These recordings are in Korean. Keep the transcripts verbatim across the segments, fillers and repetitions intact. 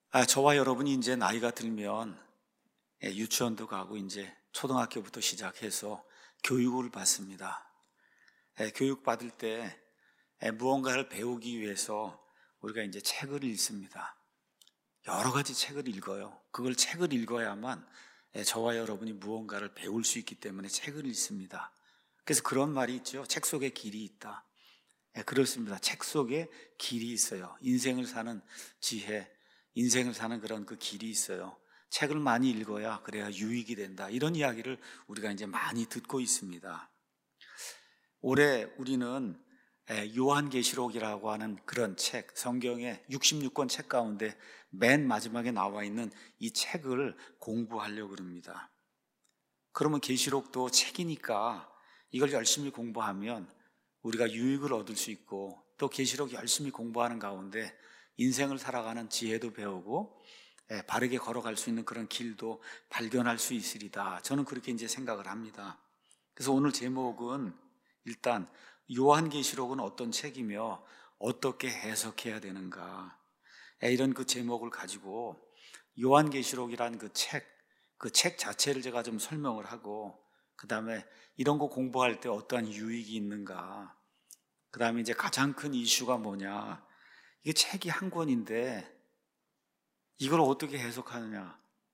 아, 저와 여러분이 이제 나이가 들면 예, 유치원도 가고 이제 초등학교부터 시작해서 교육을 받습니다. 예, 교육 받을 때 예, 무언가를 배우기 위해서 우리가 이제 책을 읽습니다. 여러 가지 책을 읽어요. 그걸 책을 읽어야만 예, 저와 여러분이 무언가를 배울 수 있기 때문에 책을 읽습니다. 그래서 그런 말이 있죠. 책 속에 길이 있다. 예, 그렇습니다. 책 속에 길이 있어요. 인생을 사는 지혜, 인생을 사는 그런 그 길이 있어요. 책을 많이 읽어야 그래야 유익이 된다. 이런 이야기를 우리가 이제 많이 듣고 있습니다. 올해 우리는 예, 요한계시록이라고 하는 그런 책, 성경의 육십육 권 책 가운데 맨 마지막에 나와 있는 이 책을 공부하려고 합니다. 그러면 계시록도 책이니까 이걸 열심히 공부하면 우리가 유익을 얻을 수 있고, 또 계시록 열심히 공부하는 가운데 인생을 살아가는 지혜도 배우고 예, 바르게 걸어갈 수 있는 그런 길도 발견할 수 있으리다. 저는 그렇게 이제 생각을 합니다. 그래서 오늘 제목은 일단 요한계시록은 어떤 책이며 어떻게 해석해야 되는가, 예, 이런 그 제목을 가지고 요한계시록이란 그 책, 그 책 자체를 제가 좀 설명을 하고, 그 다음에 이런 거 공부할 때 어떠한 유익이 있는가, 그 다음에 이제 가장 큰 이슈가 뭐냐, 이게 책이 한 권인데 이걸 어떻게 해석하느냐,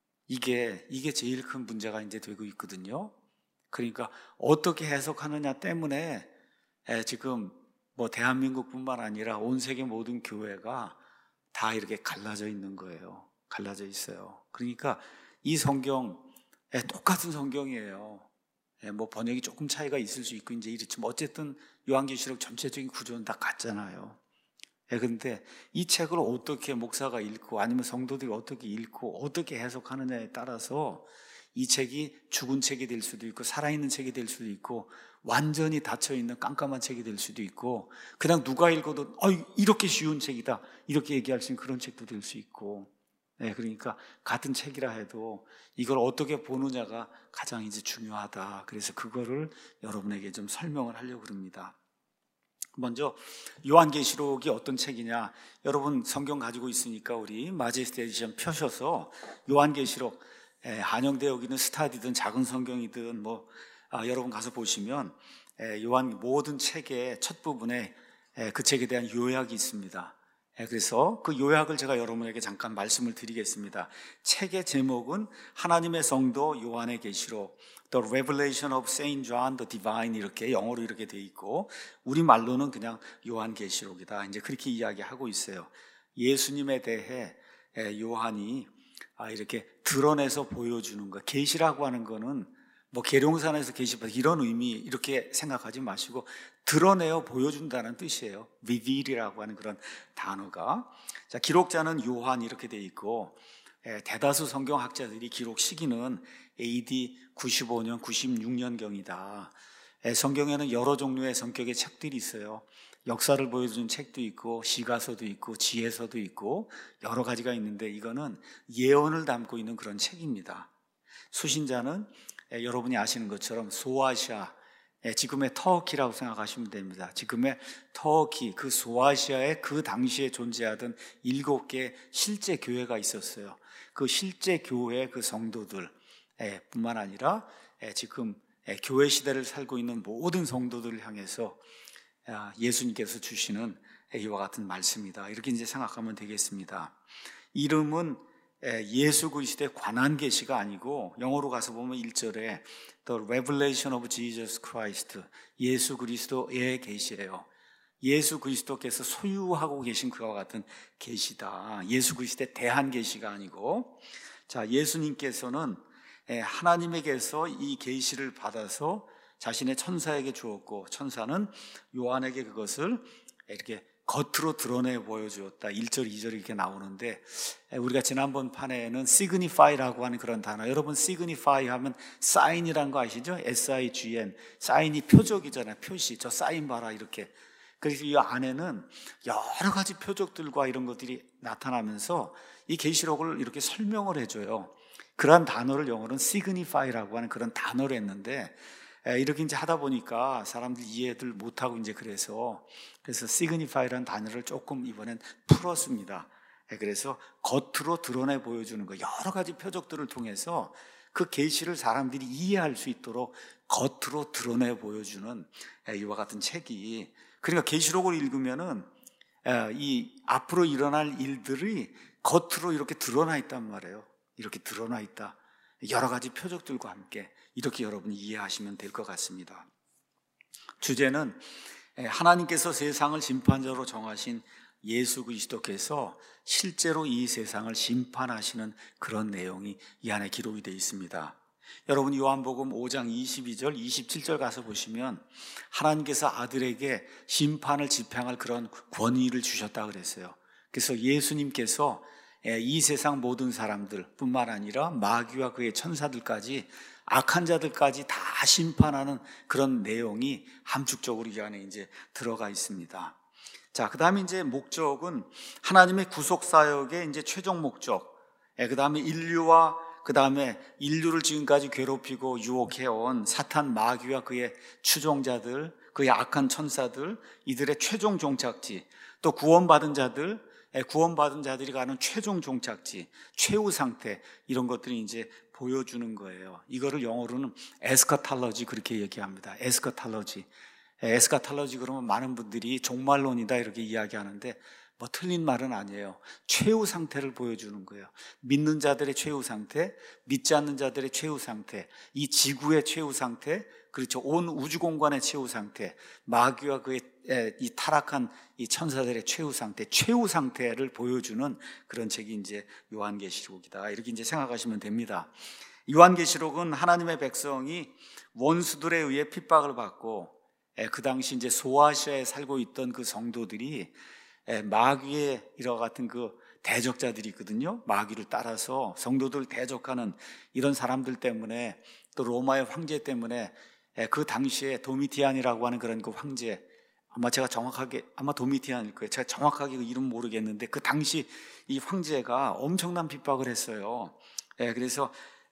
이게 이게 제일 큰 문제가 이제 되고 있거든요. 그러니까 어떻게 해석하느냐 때문에 에, 지금 뭐 대한민국뿐만 아니라 온 세계 모든 교회가 다 이렇게 갈라져 있는 거예요. 갈라져 있어요. 그러니까 이 성경 에, 똑같은 성경이에요. 에, 뭐 번역이 조금 차이가 있을 수 있고 이제 이렇지만 어쨌든 요한계시록 전체적인 구조는 다 같잖아요. 예, 그런데 이 책을 어떻게 목사가 읽고 아니면 성도들이 어떻게 읽고 어떻게 해석하느냐에 따라서 이 책이 죽은 책이 될 수도 있고 살아있는 책이 될 수도 있고 완전히 닫혀있는 깜깜한 책이 될 수도 있고 그냥 누가 읽어도 어, 이렇게 쉬운 책이다 이렇게 얘기할 수 있는 그런 책도 될 수 있고, 예, 그러니까 같은 책이라 해도 이걸 어떻게 보느냐가 가장 이제 중요하다. 그래서 그거를 여러분에게 좀 설명을 하려고 합니다. 먼저 요한계시록이 어떤 책이냐, 여러분 성경 가지고 있으니까 우리 마제스티 에디션 펴셔서 요한계시록, 에, 한영대 여기는 스타디든 작은 성경이든 뭐 아, 여러분 가서 보시면 에, 요한 모든 책의 첫 부분에 에, 그 책에 대한 요약이 있습니다. 에, 그래서 그 요약을 제가 여러분에게 잠깐 말씀을 드리겠습니다. 책의 제목은 하나님의 성도 요한의 계시록, The Revelation of Saint John the Divine, 이렇게 영어로 이렇게 돼 있고 우리말로는 그냥 요한계시록이다. 이제 그렇게 이야기하고 있어요. 예수님에 대해 요한이 이렇게 드러내서 보여주는 거. 계시라고 하는 거는 뭐 계룡산에서 계시받 이런 의미 이렇게 생각하지 마시고 드러내어 보여준다는 뜻이에요. reveal이라고 하는 그런 단어가. 자, 기록자는 요한 이렇게 돼 있고 대다수 성경학자들이 기록 시기는 에이디 구십오 년, 구십육 년경이다. 성경에는 여러 종류의 성격의 책들이 있어요. 역사를 보여주는 책도 있고 시가서도 있고 지혜서도 있고 여러 가지가 있는데 이거는 예언을 담고 있는 그런 책입니다. 수신자는 여러분이 아시는 것처럼 소아시아, 지금의 터키라고 생각하시면 됩니다. 지금의 터키, 그 소아시아에 그 당시에 존재하던 일곱 개 실제 교회가 있었어요. 그 실제 교회 그 성도들 뿐만 아니라 지금 교회 시대를 살고 있는 모든 성도들을 향해서 예수님께서 주시는 이와 같은 말씀이다. 이렇게 이제 생각하면 되겠습니다. 이름은 예수 그리스도에 관한 계시가 아니고 영어로 가서 보면 일 절에 The Revelation of Jesus Christ, 예수 그리스도의 계시예요. 예수 그리스도께서 소유하고 계신 그와 같은 계시다. 예수 그리스도에 대한 계시가 아니고, 자, 예수님께서는 하나님에게서 이 계시를 받아서 자신의 천사에게 주었고 천사는 요한에게 그것을 이렇게 겉으로 드러내 보여주었다. 일 절, 이 절 이렇게 나오는데 우리가 지난번 판에는 signify라고 하는 그런 단어, 여러분 signify 하면 sign이라는 거 아시죠? 에스 아이 지 엔, 사인이 표적이잖아요. 표시, 저 사인 봐라 이렇게. 그래서 이 안에는 여러 가지 표적들과 이런 것들이 나타나면서 이 계시록을 이렇게 설명을 해줘요. 그러한 단어를 영어로는 signify라고 하는 그런 단어를 했는데 이렇게 이제 하다 보니까 사람들 이해들 못하고 이제 그래서 그래서 signify라는 단어를 조금 이번엔 풀었습니다. 그래서 겉으로 드러내 보여주는 거, 여러 가지 표적들을 통해서 그 계시를 사람들이 이해할 수 있도록 겉으로 드러내 보여주는 이와 같은 책이, 그러니까 계시록을 읽으면은 이 앞으로 일어날 일들이 겉으로 이렇게 드러나 있단 말이에요. 이렇게 드러나 있다. 여러 가지 표적들과 함께 이렇게 여러분이 이해하시면 될 것 같습니다. 주제는 하나님께서 세상을 심판자로 정하신 예수 그리스도께서 실제로 이 세상을 심판하시는 그런 내용이 이 안에 기록이 되어 있습니다. 여러분 요한복음 오 장 이십이 절 이십칠 절 가서 보시면 하나님께서 아들에게 심판을 집행할 그런 권위를 주셨다 그랬어요. 그래서 예수님께서 이 세상 모든 사람들 뿐만 아니라 마귀와 그의 천사들까지, 악한 자들까지 다 심판하는 그런 내용이 함축적으로 이 안에 이제 들어가 있습니다. 자, 그 다음에 이제 목적은 하나님의 구속 사역의 이제 최종 목적, 그 다음에 인류와 그 다음에 인류를 지금까지 괴롭히고 유혹해온 사탄 마귀와 그의 추종자들, 그의 악한 천사들, 이들의 최종 종착지, 또 구원받은 자들, 구원받은 자들이 가는 최종 종착지, 최후 상태, 이런 것들이 이제 보여주는 거예요. 이거를 영어로는 에스카탈러지 그렇게 얘기합니다. 에스카탈러지. 에스카탈러지 그러면 많은 분들이 종말론이다 이렇게 이야기하는데 뭐 틀린 말은 아니에요. 최후 상태를 보여주는 거예요. 믿는 자들의 최후 상태, 믿지 않는 자들의 최후 상태, 이 지구의 최후 상태, 그렇죠. 온 우주 공간의 최후 상태, 마귀와 그의 이 타락한 이 천사들의 최후 상태, 최후 상태를 보여주는 그런 책이 이제 요한계시록이다. 이렇게 이제 생각하시면 됩니다. 요한계시록은 하나님의 백성이 원수들에 의해 핍박을 받고 그 당시 이제 소아시아에 살고 있던 그 성도들이 마귀의 이와 같은 그 대적자들이 있거든요. 마귀를 따라서 성도들을 대적하는 이런 사람들 때문에, 또 로마의 황제 때문에 그 당시에 도미티안이라고 하는 그런 그 황제, 아마 제가 정확하게 아마 도미티안일 거예요. 제가 정확하게 그 이름 모르겠는데 그 당시 이 황제가 엄청난 핍박을 했어요. 그래서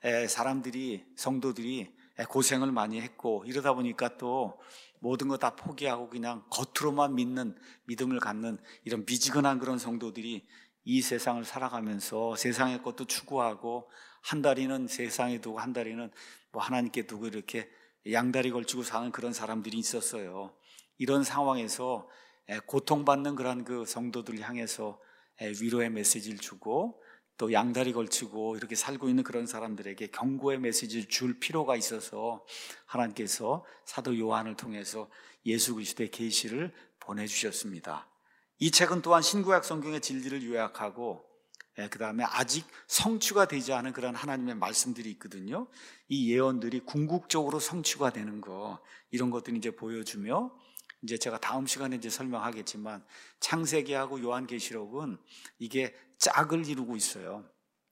사람들이, 성도들이 고생을 많이 했고, 이러다 보니까 또 모든 거 다 포기하고 그냥 겉으로만 믿는, 믿음을 갖는 이런 미지근한 그런 성도들이 이 세상을 살아가면서 세상의 것도 추구하고, 한 다리는 세상에 두고 한 다리는 뭐 하나님께 두고 이렇게 양다리 걸치고 사는 그런 사람들이 있었어요. 이런 상황에서 고통받는 그런 그 성도들을 향해서 위로의 메시지를 주고, 또 양다리 걸치고 이렇게 살고 있는 그런 사람들에게 경고의 메시지를 줄 필요가 있어서 하나님께서 사도 요한을 통해서 예수 그리스도의 계시를 보내주셨습니다. 이 책은 또한 신구약 성경의 진리를 요약하고, 그 다음에 아직 성취가 되지 않은 그런 하나님의 말씀들이 있거든요. 이 예언들이 궁극적으로 성취가 되는 거, 이런 것들이 이제 보여주며, 이제 제가 다음 시간에 이제 설명하겠지만 창세기하고 요한계시록은 이게 짝을 이루고 있어요.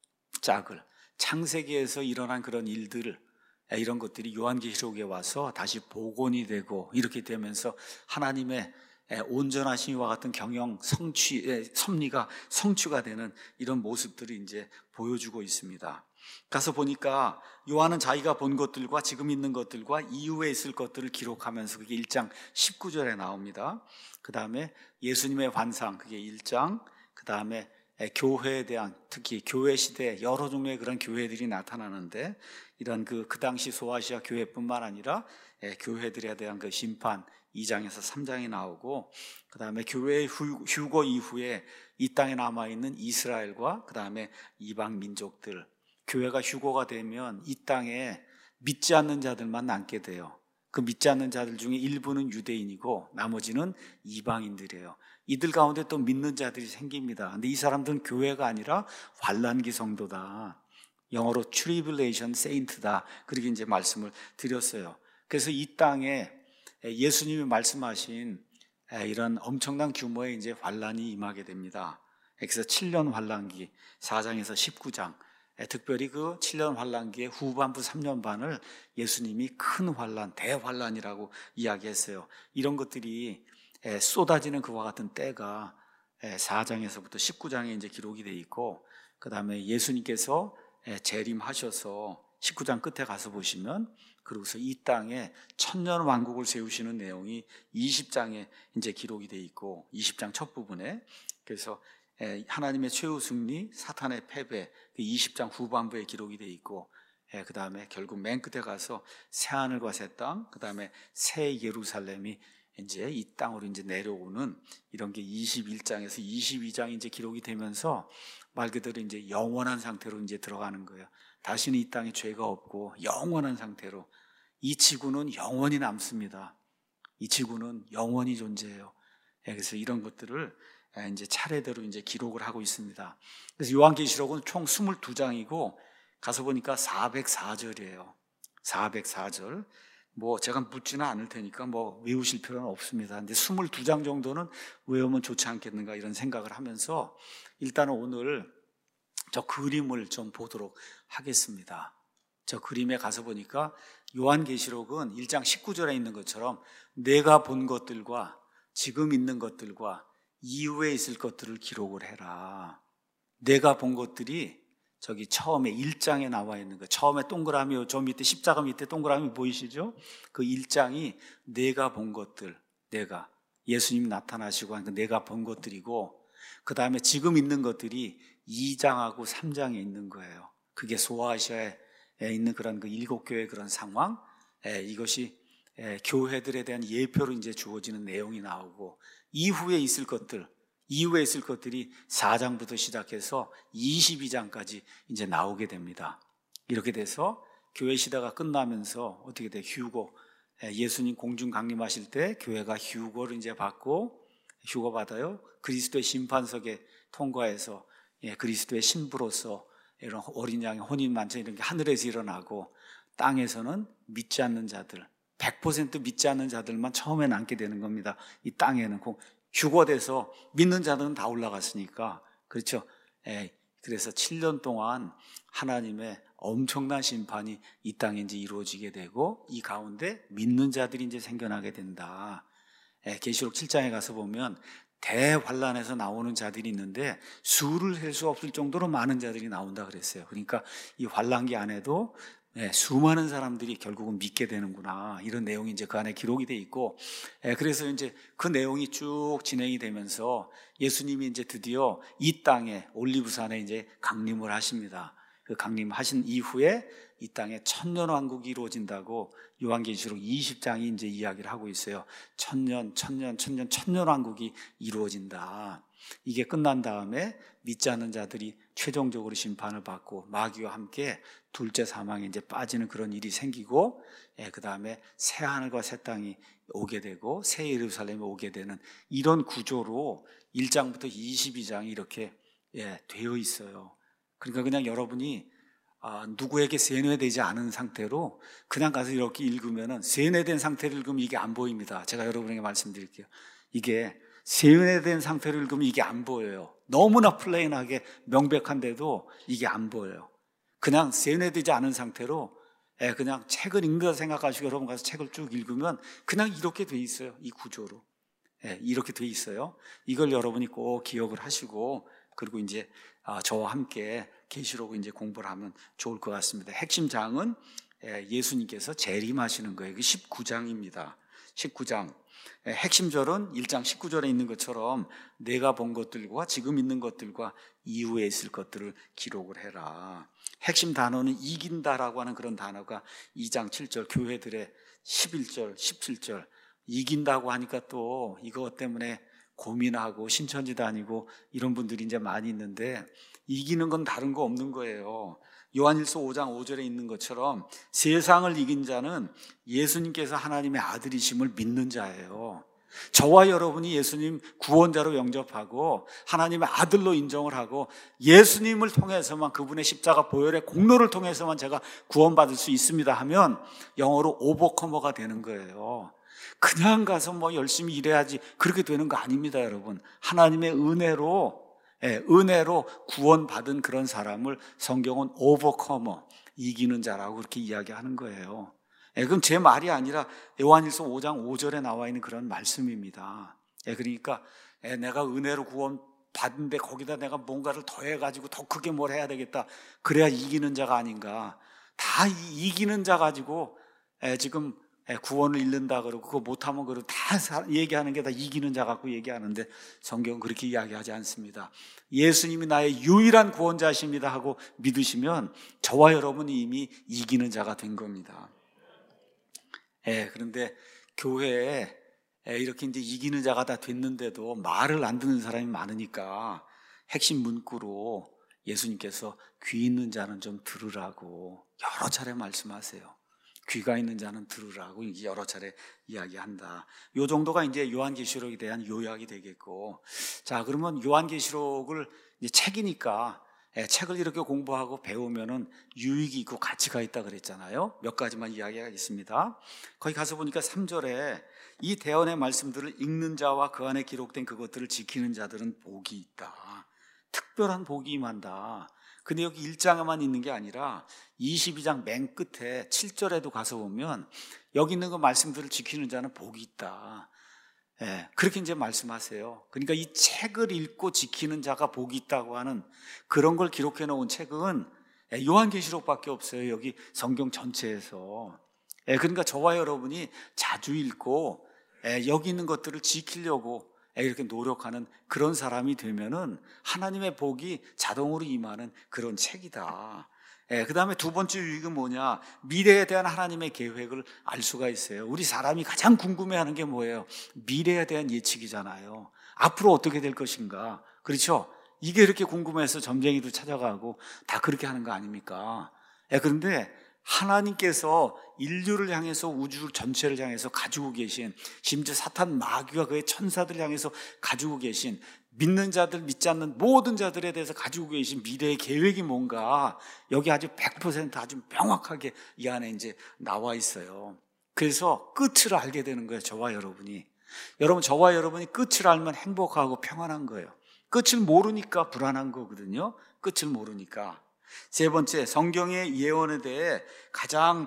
짝을. 창세기에서 일어난 그런 일들, 이런 것들이 요한계시록에 와서 다시 복원이 되고 이렇게 되면서 하나님의 온전하신 이와 같은 경영 성취, 섭리가 성취가 되는 이런 모습들을 이제 보여주고 있습니다. 가서 보니까 요한은 자기가 본 것들과 지금 있는 것들과 이후에 있을 것들을 기록하면서 그게 일 장 십구 절에 나옵니다. 그 다음에 예수님의 환상, 그게 일 장, 그 다음에 교회에 대한, 특히 교회 시대에 여러 종류의 그런 교회들이 나타나는데, 이런 그, 그 당시 소아시아 교회뿐만 아니라 교회들에 대한 그 심판 이 장에서 삼 장이 나오고, 그 다음에 교회의 휴거 이후에 이 땅에 남아있는 이스라엘과 그 다음에 이방 민족들, 교회가 휴거가 되면 이 땅에 믿지 않는 자들만 남게 돼요. 그 믿지 않는 자들 중에 일부는 유대인이고 나머지는 이방인들이에요. 이들 가운데 또 믿는 자들이 생깁니다. 근데 이 사람들은 교회가 아니라 환난기 성도다. 영어로 tribulation saint다. 그렇게 이제 말씀을 드렸어요. 그래서 이 땅에 예수님이 말씀하신 이런 엄청난 규모의 이제 환난이 임하게 됩니다. 그래서 칠 년 환난기 사 장에서 십구 장, 특별히 그 칠 년 환난기의 후반부 삼 년 반을 예수님이 큰 환난, 대환난이라고 이야기했어요. 이런 것들이 쏟아지는 그와 같은 때가 사 장에서부터 십구 장에 이제 기록이 돼 있고, 그 다음에 예수님께서 재림하셔서 십구 장 끝에 가서 보시면, 그러고서 이 땅에 천년 왕국을 세우시는 내용이 이십 장에 이제 기록이 돼 있고, 이십 장 첫 부분에. 그래서 하나님의 최후 승리, 사탄의 패배, 이십 장 후반부에 기록이 되어 있고, 그 다음에 결국 맨 끝에 가서 새 하늘과 새 땅, 그 다음에 새 예루살렘이 이제 이 땅으로 이제 내려오는 이런 게 이십일 장에서 이십이 장이 이제 기록이 되면서 말 그대로 이제 영원한 상태로 이제 들어가는 거예요. 다시는 이 땅에 죄가 없고 영원한 상태로 이 지구는 영원히 남습니다. 이 지구는 영원히 존재해요. 그래서 이런 것들을 이제 차례대로 이제 기록을 하고 있습니다. 그래서 요한계시록은 총 이십이 장이고 가서 보니까 사백사 절이에요. 사백사 절. 뭐 제가 묻지는 않을 테니까 뭐 외우실 필요는 없습니다. 근데 이십이 장 정도는 외우면 좋지 않겠는가 이런 생각을 하면서 일단은 오늘 저 그림을 좀 보도록 하겠습니다. 저 그림에 가서 보니까 요한계시록은 일 장 십구 절에 있는 것처럼 내가 본 것들과 지금 있는 것들과 이후에 있을 것들을 기록을 해라. 내가 본 것들이 저기 처음에 일 장에 나와 있는 거, 처음에 동그라미, 저 밑에 십자가 밑에 동그라미 보이시죠? 그 일 장이 내가 본 것들, 내가 예수님이 나타나시고 하니까 내가 본 것들이고, 그 다음에 지금 있는 것들이 이 장하고 삼 장에 있는 거예요. 그게 소아시아에 있는 그런 그 일곱 교회의 그런 상황, 이것이 교회들에 대한 예표로 이제 주어지는 내용이 나오고, 이후에 있을 것들, 이후에 있을 것들이 사 장부터 시작해서 이십이 장까지 이제 나오게 됩니다. 이렇게 돼서 교회 시대가 끝나면서 어떻게 돼? 휴거. 예수님 공중 강림하실 때 교회가 휴거를 이제 받고, 휴거 받아요. 그리스도의 심판석에 통과해서 그리스도의 신부로서 이런 어린 양의 혼인 만찬 이런 게 하늘에서 일어나고, 땅에서는 믿지 않는 자들, 백 퍼센트 믿지 않는 자들만 처음에 남게 되는 겁니다. 이 땅에는 휴거돼서 믿는 자들은 다 올라갔으니까. 그렇죠? 예, 그래서 칠 년 동안 하나님의 엄청난 심판이 이 땅에 이제 이루어지게 되고, 이 가운데 믿는 자들이 이제 생겨나게 된다. 예, 계시록 칠 장에 가서 보면 대환란에서 나오는 자들이 있는데 수를 셀 수 없을 정도로 많은 자들이 나온다 그랬어요. 그러니까 이 환란기 안에도 네, 수많은 사람들이 결국은 믿게 되는구나, 이런 내용이 이제 그 안에 기록이 돼 있고, 예, 그래서 이제 그 내용이 쭉 진행이 되면서 예수님이 이제 드디어 이 땅에 올리브산에 이제 강림을 하십니다. 그 강림하신 이후에 이 땅에 천년왕국이 이루어진다고 요한계시록 이십 장이 이제 이야기를 하고 있어요. 천년, 천년, 천년, 천년왕국이 이루어진다. 이게 끝난 다음에 믿지 않는 자들이 최종적으로 심판을 받고 마귀와 함께 둘째 사망에 이제 빠지는 그런 일이 생기고, 예, 그 다음에 새 하늘과 새 땅이 오게 되고 새 예루살렘이 오게 되는 이런 구조로 일 장부터 이십이 장이 이렇게 예, 되어 있어요. 그러니까 그냥 여러분이 아, 누구에게 세뇌되지 않은 상태로 그냥 가서 이렇게 읽으면은, 세뇌된 상태로 읽으면 이게 안 보입니다. 제가 여러분에게 말씀드릴게요. 이게 세뇌된 상태로 읽으면 이게 안 보여요. 너무나 플레인하게 명백한데도 이게 안 보여요. 그냥 세뇌되지 않은 상태로 그냥 책을 읽는다 생각하시고 여러분 가서 책을 쭉 읽으면 그냥 이렇게 돼 있어요. 이 구조로 이렇게 돼 있어요. 이걸 여러분이 꼭 기억을 하시고, 그리고 이제 저와 함께 계시록 이제 공부를 하면 좋을 것 같습니다. 핵심 장은 예수님께서 재림하시는 거예요. 그 십구 장입니다. 십구 장. 핵심 절은 일 장 십구 절에 있는 것처럼 내가 본 것들과 지금 있는 것들과 이후에 있을 것들을 기록을 해라. 핵심 단어는 이긴다라고 하는 그런 단어가 이 장 칠 절, 교회들의 십일 절, 십칠 절. 이긴다고 하니까 또 이것 때문에 고민하고 신천지 다니고 이런 분들이 이제 많이 있는데, 이기는 건 다른 거 없는 거예요. 요한일서 오 장 오 절에 있는 것처럼 세상을 이긴 자는 예수님께서 하나님의 아들이심을 믿는 자예요. 저와 여러분이 예수님 구원자로 영접하고 하나님의 아들로 인정을 하고 예수님을 통해서만, 그분의 십자가 보혈의 공로를 통해서만 제가 구원받을 수 있습니다 하면 영어로 오버커머가 되는 거예요. 그냥 가서 뭐 열심히 일해야지 그렇게 되는 거 아닙니다, 여러분. 하나님의 은혜로, 예, 은혜로 구원받은 그런 사람을 성경은 오버커머, 이기는 자라고 그렇게 이야기하는 거예요. 예, 그럼 제 말이 아니라 요한일서 오 장 오 절에 나와 있는 그런 말씀입니다. 예, 그러니까 예, 내가 은혜로 구원받은데 거기다 내가 뭔가를 더해가지고 더 크게 뭘 해야 되겠다, 그래야 이기는 자가 아닌가. 다 이기는 자 가지고 예, 지금 구원을 잃는다 그러고 그거 못하면 그러고 다 얘기하는 게 다 이기는 자 갖고 얘기하는데 성경은 그렇게 이야기하지 않습니다. 예수님이 나의 유일한 구원자십니다 하고 믿으시면 저와 여러분이 이미 이기는 자가 된 겁니다. 예, 그런데 교회에 이렇게 이제 이기는 자가 다 됐는데도 말을 안 듣는 사람이 많으니까 핵심 문구로 예수님께서 귀 있는 자는 좀 들으라고 여러 차례 말씀하세요. 귀가 있는 자는 들으라고 여러 차례 이야기한다. 이 정도가 이제 요한계시록에 대한 요약이 되겠고, 자 그러면 요한계시록을 이제 책이니까 책을 이렇게 공부하고 배우면은 유익이 있고 가치가 있다 그랬잖아요. 몇 가지만 이야기하겠습니다. 거기 가서 보니까 삼 절에 이 대언의 말씀들을 읽는 자와 그 안에 기록된 그것들을 지키는 자들은 복이 있다. 특별한 복이 임한다. 근데 여기 일 장에만 있는 게 아니라 이십이 장 맨 끝에 칠 절에도 가서 보면 여기 있는 그 말씀들을 지키는 자는 복이 있다. 예, 그렇게 이제 말씀하세요. 그러니까 이 책을 읽고 지키는 자가 복이 있다고 하는 그런 걸 기록해 놓은 책은 요한계시록밖에 없어요. 여기 성경 전체에서. 예, 그러니까 저와 여러분이 자주 읽고 예, 여기 있는 것들을 지키려고 이렇게 노력하는 그런 사람이 되면은 하나님의 복이 자동으로 임하는 그런 책이다. 예, 그 다음에 두 번째 유익은 뭐냐? 미래에 대한 하나님의 계획을 알 수가 있어요. 우리 사람이 가장 궁금해하는 게 뭐예요? 미래에 대한 예측이잖아요. 앞으로 어떻게 될 것인가? 그렇죠? 이게 이렇게 궁금해서 점쟁이도 찾아가고 다 그렇게 하는 거 아닙니까? 예, 그런데 하나님께서 인류를 향해서 우주 전체를 향해서 가지고 계신, 심지어 사탄 마귀와 그의 천사들을 향해서 가지고 계신, 믿는 자들 믿지 않는 모든 자들에 대해서 가지고 계신 미래의 계획이 뭔가 여기 아주 백 퍼센트 아주 명확하게 이 안에 이제 나와 있어요. 그래서 끝을 알게 되는 거예요. 저와 여러분이 여러분 저와 여러분이 끝을 알면 행복하고 평안한 거예요. 끝을 모르니까 불안한 거거든요. 끝을 모르니까. 세 번째, 성경의 예언에 대해 가장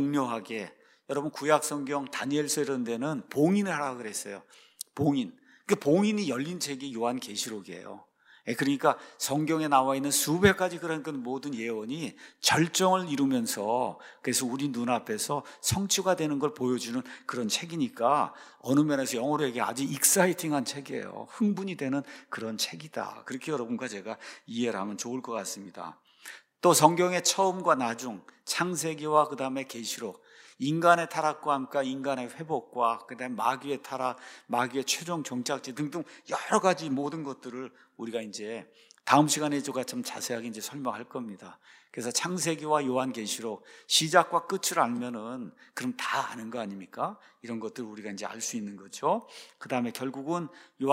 명료하게, 여러분 구약 성경 다니엘서 이런 데는 봉인을 하라고 그랬어요. 봉인. 그 봉인이 열린 책이 요한계시록이에요. 그러니까 성경에 나와 있는 수백 가지 그런 모든 예언이 절정을 이루면서, 그래서 우리 눈앞에서 성취가 되는 걸 보여주는 그런 책이니까 어느 면에서 영어로 얘기해 아주 익사이팅한 책이에요. 흥분이 되는 그런 책이다. 그렇게 여러분과 제가 이해를 하면 좋을 것 같습니다. 또 성경의 처음과 나중, 창세기와 그 다음에 계시록, 인간의 타락과 함께 인간의 회복과 그 다음에 마귀의 타락, 마귀의 최종 종착지 등등 여러 가지 모든 것들을 우리가 이제 다음 시간에 제가 좀 자세하게 이제 설명할 겁니다. 그래서 창세기와 요한계시록 시작과 끝을 알면은 그럼 다 아는 거 아닙니까? 이런 것들 우리가 이제 알 수 있는 거죠. 그 다음에 결국은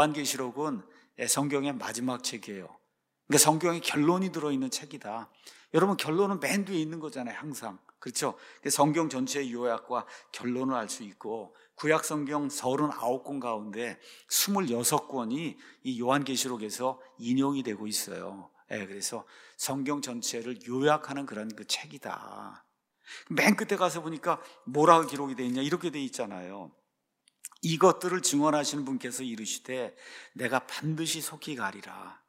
요한계시록은 성경의 마지막 책이에요. 그러니까 성경에 결론이 들어있는 책이다. 여러분 결론은 맨 뒤에 있는 거잖아요. 항상. 그렇죠? 성경 전체의 요약과 결론을 알 수 있고, 구약 성경 서른아홉 권 가운데 스물여섯 권이 이 요한계시록에서 인용이 되고 있어요. 네, 그래서 성경 전체를 요약하는 그런 그 책이다. 맨 끝에 가서 보니까 뭐라고 기록이 되어 있냐, 이렇게 되어 있잖아요. 이것들을 증언하시는 분께서 이르시되 내가 반드시 속히 가리라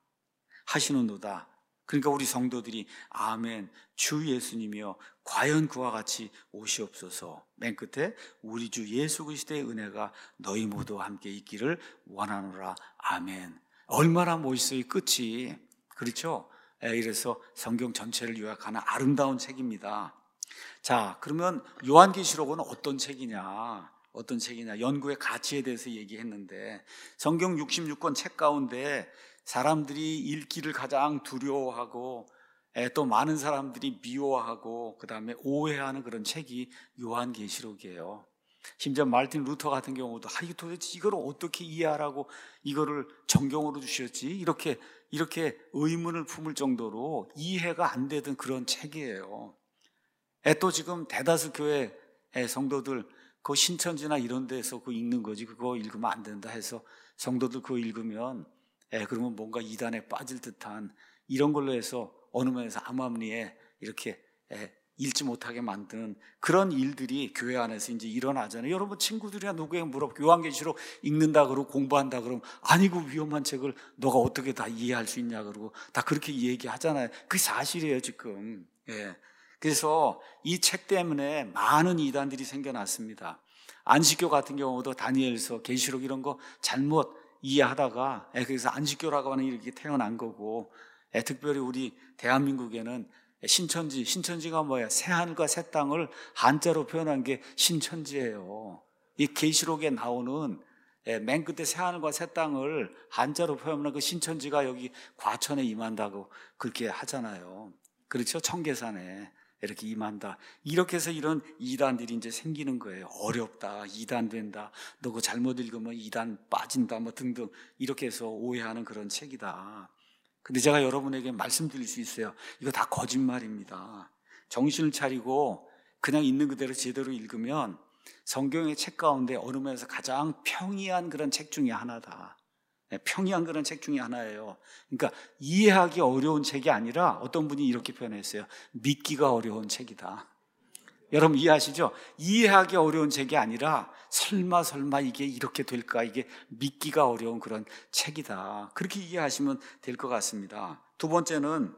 하시는도다. 그러니까 우리 성도들이 아멘, 주 예수님이여 과연 그와 같이 오시옵소서. 맨 끝에 우리 주 예수 그리스도의 은혜가 너희 모두와 함께 있기를 원하노라. 아멘. 얼마나 멋있어요, 이 끝이. 그렇죠? 이래서 성경 전체를 요약하는 아름다운 책입니다. 자, 그러면 요한계시록은 어떤 책이냐? 어떤 책이냐? 연구의 가치에 대해서 얘기했는데, 성경 육십육 권 책 가운데 사람들이 읽기를 가장 두려워하고 또 많은 사람들이 미워하고 그 다음에 오해하는 그런 책이 요한계시록이에요. 심지어 마르틴 루터 같은 경우도 아, 이거 도대체 이걸 어떻게 이해하라고 이거를 정경으로 주셨지? 이렇게 이렇게 의문을 품을 정도로 이해가 안 되던 그런 책이에요. 또 지금 대다수 교회 성도들 그 신천지나 이런 데서 그거 읽는 거지 그거 읽으면 안 된다 해서 성도들 그거 읽으면 예, 그러면 뭔가 이단에 빠질 듯한 이런 걸로 해서 어느 면에서 암암리에 이렇게 예, 읽지 못하게 만드는 그런 일들이 교회 안에서 이제 일어나잖아요. 여러분 친구들이나 누구에게 물어보고 요한계시록 읽는다 그러고 공부한다 그러면 아니고 위험한 책을 너가 어떻게 다 이해할 수 있냐 그러고 다 그렇게 얘기하잖아요. 그게 사실이에요 지금. 예. 그래서 이 책 때문에 많은 이단들이 생겨났습니다. 안식교 같은 경우도 다니엘서, 계시록 이런 거 잘못 이해하다가 그래서 안식교라고 하는 이렇게 태어난 거고, 특별히 우리 대한민국에는 신천지, 신천지가 뭐야? 새 하늘과 새 땅을 한자로 표현한 게 신천지예요. 이 계시록에 나오는 맨 끝에 새 하늘과 새 땅을 한자로 표현하는 그 신천지가 여기 과천에 임한다고 그렇게 하잖아요. 그렇죠? 청계산에 이렇게 임한다. 이렇게 해서 이런 이단들이 이제 생기는 거예요. 어렵다, 이단 된다, 너 그거 잘못 읽으면 이단 빠진다, 뭐 등등 이렇게 해서 오해하는 그런 책이다. 근데 제가 여러분에게 말씀드릴 수 있어요. 이거 다 거짓말입니다. 정신을 차리고 그냥 있는 그대로 제대로 읽으면 성경의 책 가운데 어느 면에서 가장 평이한 그런 책 중에 하나다. 평이한 그런 책 중에 하나예요. 그러니까 이해하기 어려운 책이 아니라 어떤 분이 이렇게 표현했어요. 믿기가 어려운 책이다. 여러분 이해하시죠? 이해하기 어려운 책이 아니라 설마 설마 이게 이렇게 될까, 이게 믿기가 어려운 그런 책이다. 그렇게 이해하시면 될 것 같습니다. 두 번째는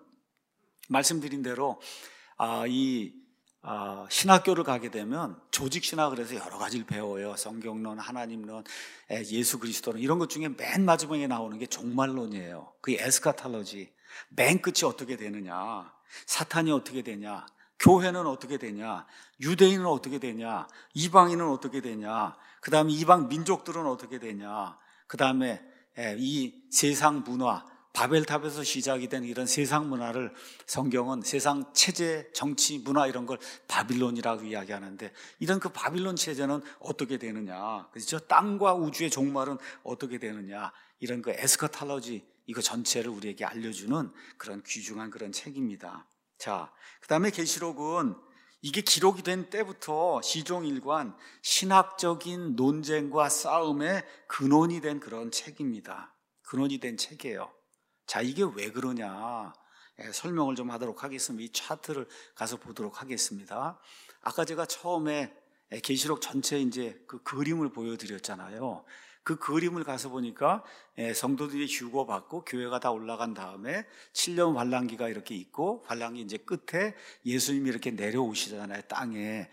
말씀드린 대로 아, 이 아, 신학교를 가게 되면 조직신학을 해서 여러 가지를 배워요. 성경론, 하나님론, 예수 그리스도론 이런 것 중에 맨 마지막에 나오는 게 종말론이에요. 그게 에스카탈로지. 맨 끝이 어떻게 되느냐, 사탄이 어떻게 되냐, 교회는 어떻게 되냐, 유대인은 어떻게 되냐, 이방인은 어떻게 되냐, 그 다음에 이방 민족들은 어떻게 되냐, 그 다음에 이 세상 문화, 바벨탑에서 시작이 된 이런 세상 문화를 성경은 세상 체제, 정치, 문화 이런 걸 바빌론이라고 이야기하는데, 이런 그 바빌론 체제는 어떻게 되느냐, 그렇죠? 땅과 우주의 종말은 어떻게 되느냐, 이런 그 에스카탈로지, 이거 전체를 우리에게 알려주는 그런 귀중한 그런 책입니다. 자, 그 다음에 계시록은 이게 기록이 된 때부터 시종일관 신학적인 논쟁과 싸움의 근원이 된 그런 책입니다. 근원이 된 책이에요. 자, 이게 왜 그러냐, 설명을 좀 하도록 하겠습니다. 이 차트를 가서 보도록 하겠습니다. 아까 제가 처음에 계시록 전체 이제 그 그림을 보여드렸잖아요. 그 그림을 가서 보니까 성도들이 휴거받고 교회가 다 올라간 다음에 칠 년 환란기가 이렇게 있고, 환란기 이제 끝에 예수님이 이렇게 내려오시잖아요. 땅에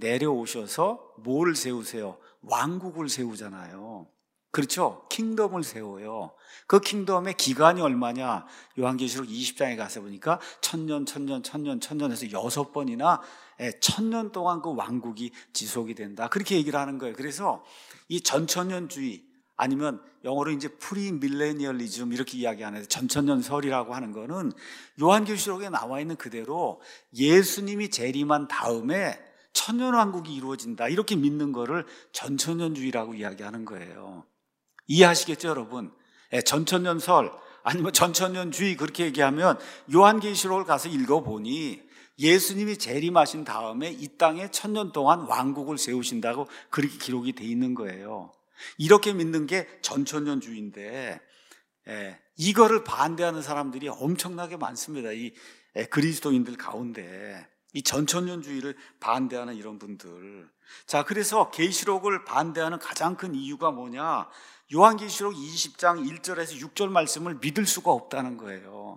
내려오셔서 뭘 세우세요? 왕국을 세우잖아요. 그렇죠? 킹덤을 세워요. 그 킹덤의 기간이 얼마냐? 요한계시록 이십 장에 가서 보니까 천년, 천년, 천년, 천년에서 여섯 번이나 천년 동안 그 왕국이 지속이 된다. 그렇게 얘기를 하는 거예요. 그래서 이 전천년주의, 아니면 영어로 이제 프리밀레니얼리즘 이렇게 이야기하는데, 전천년설이라고 하는 거는 요한계시록에 나와 있는 그대로 예수님이 재림한 다음에 천년왕국이 이루어진다, 이렇게 믿는 거를 전천년주의라고 이야기하는 거예요. 이해하시겠죠, 여러분? 전천년설 아니면 전천년주의 그렇게 얘기하면 요한계시록을 가서 읽어보니 예수님이 재림하신 다음에 이 땅에 천년 동안 왕국을 세우신다고 그렇게 기록이 돼 있는 거예요. 이렇게 믿는 게 전천년주의인데, 예, 이거를 반대하는 사람들이 엄청나게 많습니다. 이 예, 그리스도인들 가운데 이 전천년주의를 반대하는 이런 분들. 자, 그래서 계시록을 반대하는 가장 큰 이유가 뭐냐? 요한계시록 이십 장 일 절에서 육 절 말씀을 믿을 수가 없다는 거예요.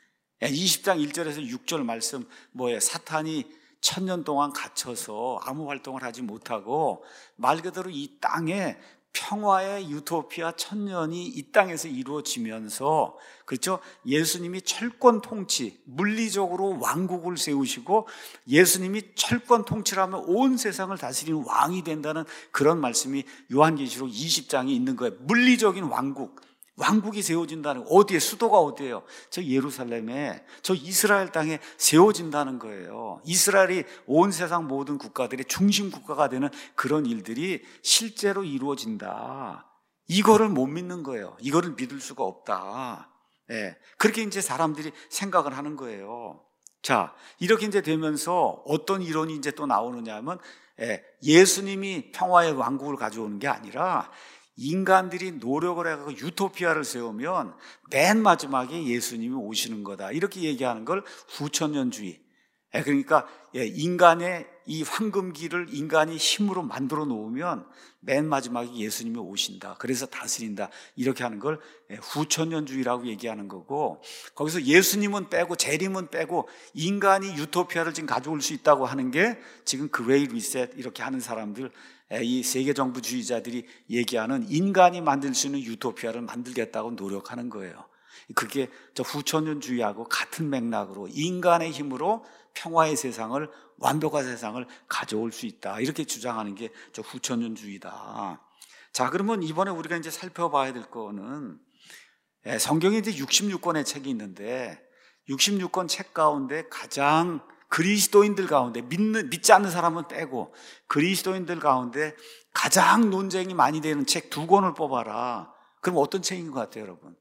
이십 장 일 절에서 육 절 말씀 뭐예요? 사탄이 천년 동안 갇혀서 아무 활동을 하지 못하고 말 그대로 이 땅에 평화의 유토피아 천년이 이 땅에서 이루어지면서, 그렇죠? 예수님이 철권 통치, 물리적으로 왕국을 세우시고 예수님이 철권 통치를 하면 온 세상을 다스리는 왕이 된다는 그런 말씀이 요한계시록 이십 장에 있는 거예요. 물리적인 왕국, 왕국이 세워진다는, 어디에, 수도가 어디예요? 저 예루살렘에, 저 이스라엘 땅에 세워진다는 거예요. 이스라엘이 온 세상 모든 국가들의 중심 국가가 되는 그런 일들이 실제로 이루어진다. 이거를 못 믿는 거예요. 이거를 믿을 수가 없다. 예, 그렇게 이제 사람들이 생각을 하는 거예요. 자, 이렇게 이제 되면서 어떤 이론이 이제 또 나오느냐 하면, 예, 예수님이 평화의 왕국을 가져오는 게 아니라 인간들이 노력을 해서 유토피아를 세우면 맨 마지막에 예수님이 오시는 거다, 이렇게 얘기하는 걸 후천년주의, 예, 그러니까 예, 인간의 이 황금기를 인간이 힘으로 만들어 놓으면 맨 마지막에 예수님이 오신다. 그래서 다스린다. 이렇게 하는 걸 예, 후천년주의라고 얘기하는 거고, 거기서 예수님은 빼고 재림은 빼고 인간이 유토피아를 지금 가져올 수 있다고 하는 게 지금 그레이 리셋 이렇게 하는 사람들, 예, 이 세계정부주의자들이 얘기하는 인간이 만들 수 있는 유토피아를 만들겠다고 노력하는 거예요. 그게 저 후천년주의하고 같은 맥락으로 인간의 힘으로 평화의 세상을, 완벽한 세상을 가져올 수 있다. 이렇게 주장하는 게 저 후천년주의다. 자, 그러면 이번에 우리가 이제 살펴봐야 될 거는, 예, 성경에 이제 육십육 권의 책이 있는데 육십육 권 책 가운데 가장 그리스도인들 가운데 믿는, 믿지 않는 사람은 빼고 그리스도인들 가운데 가장 논쟁이 많이 되는 책 두 권을 뽑아라. 그럼 어떤 책인 것 같아요, 여러분?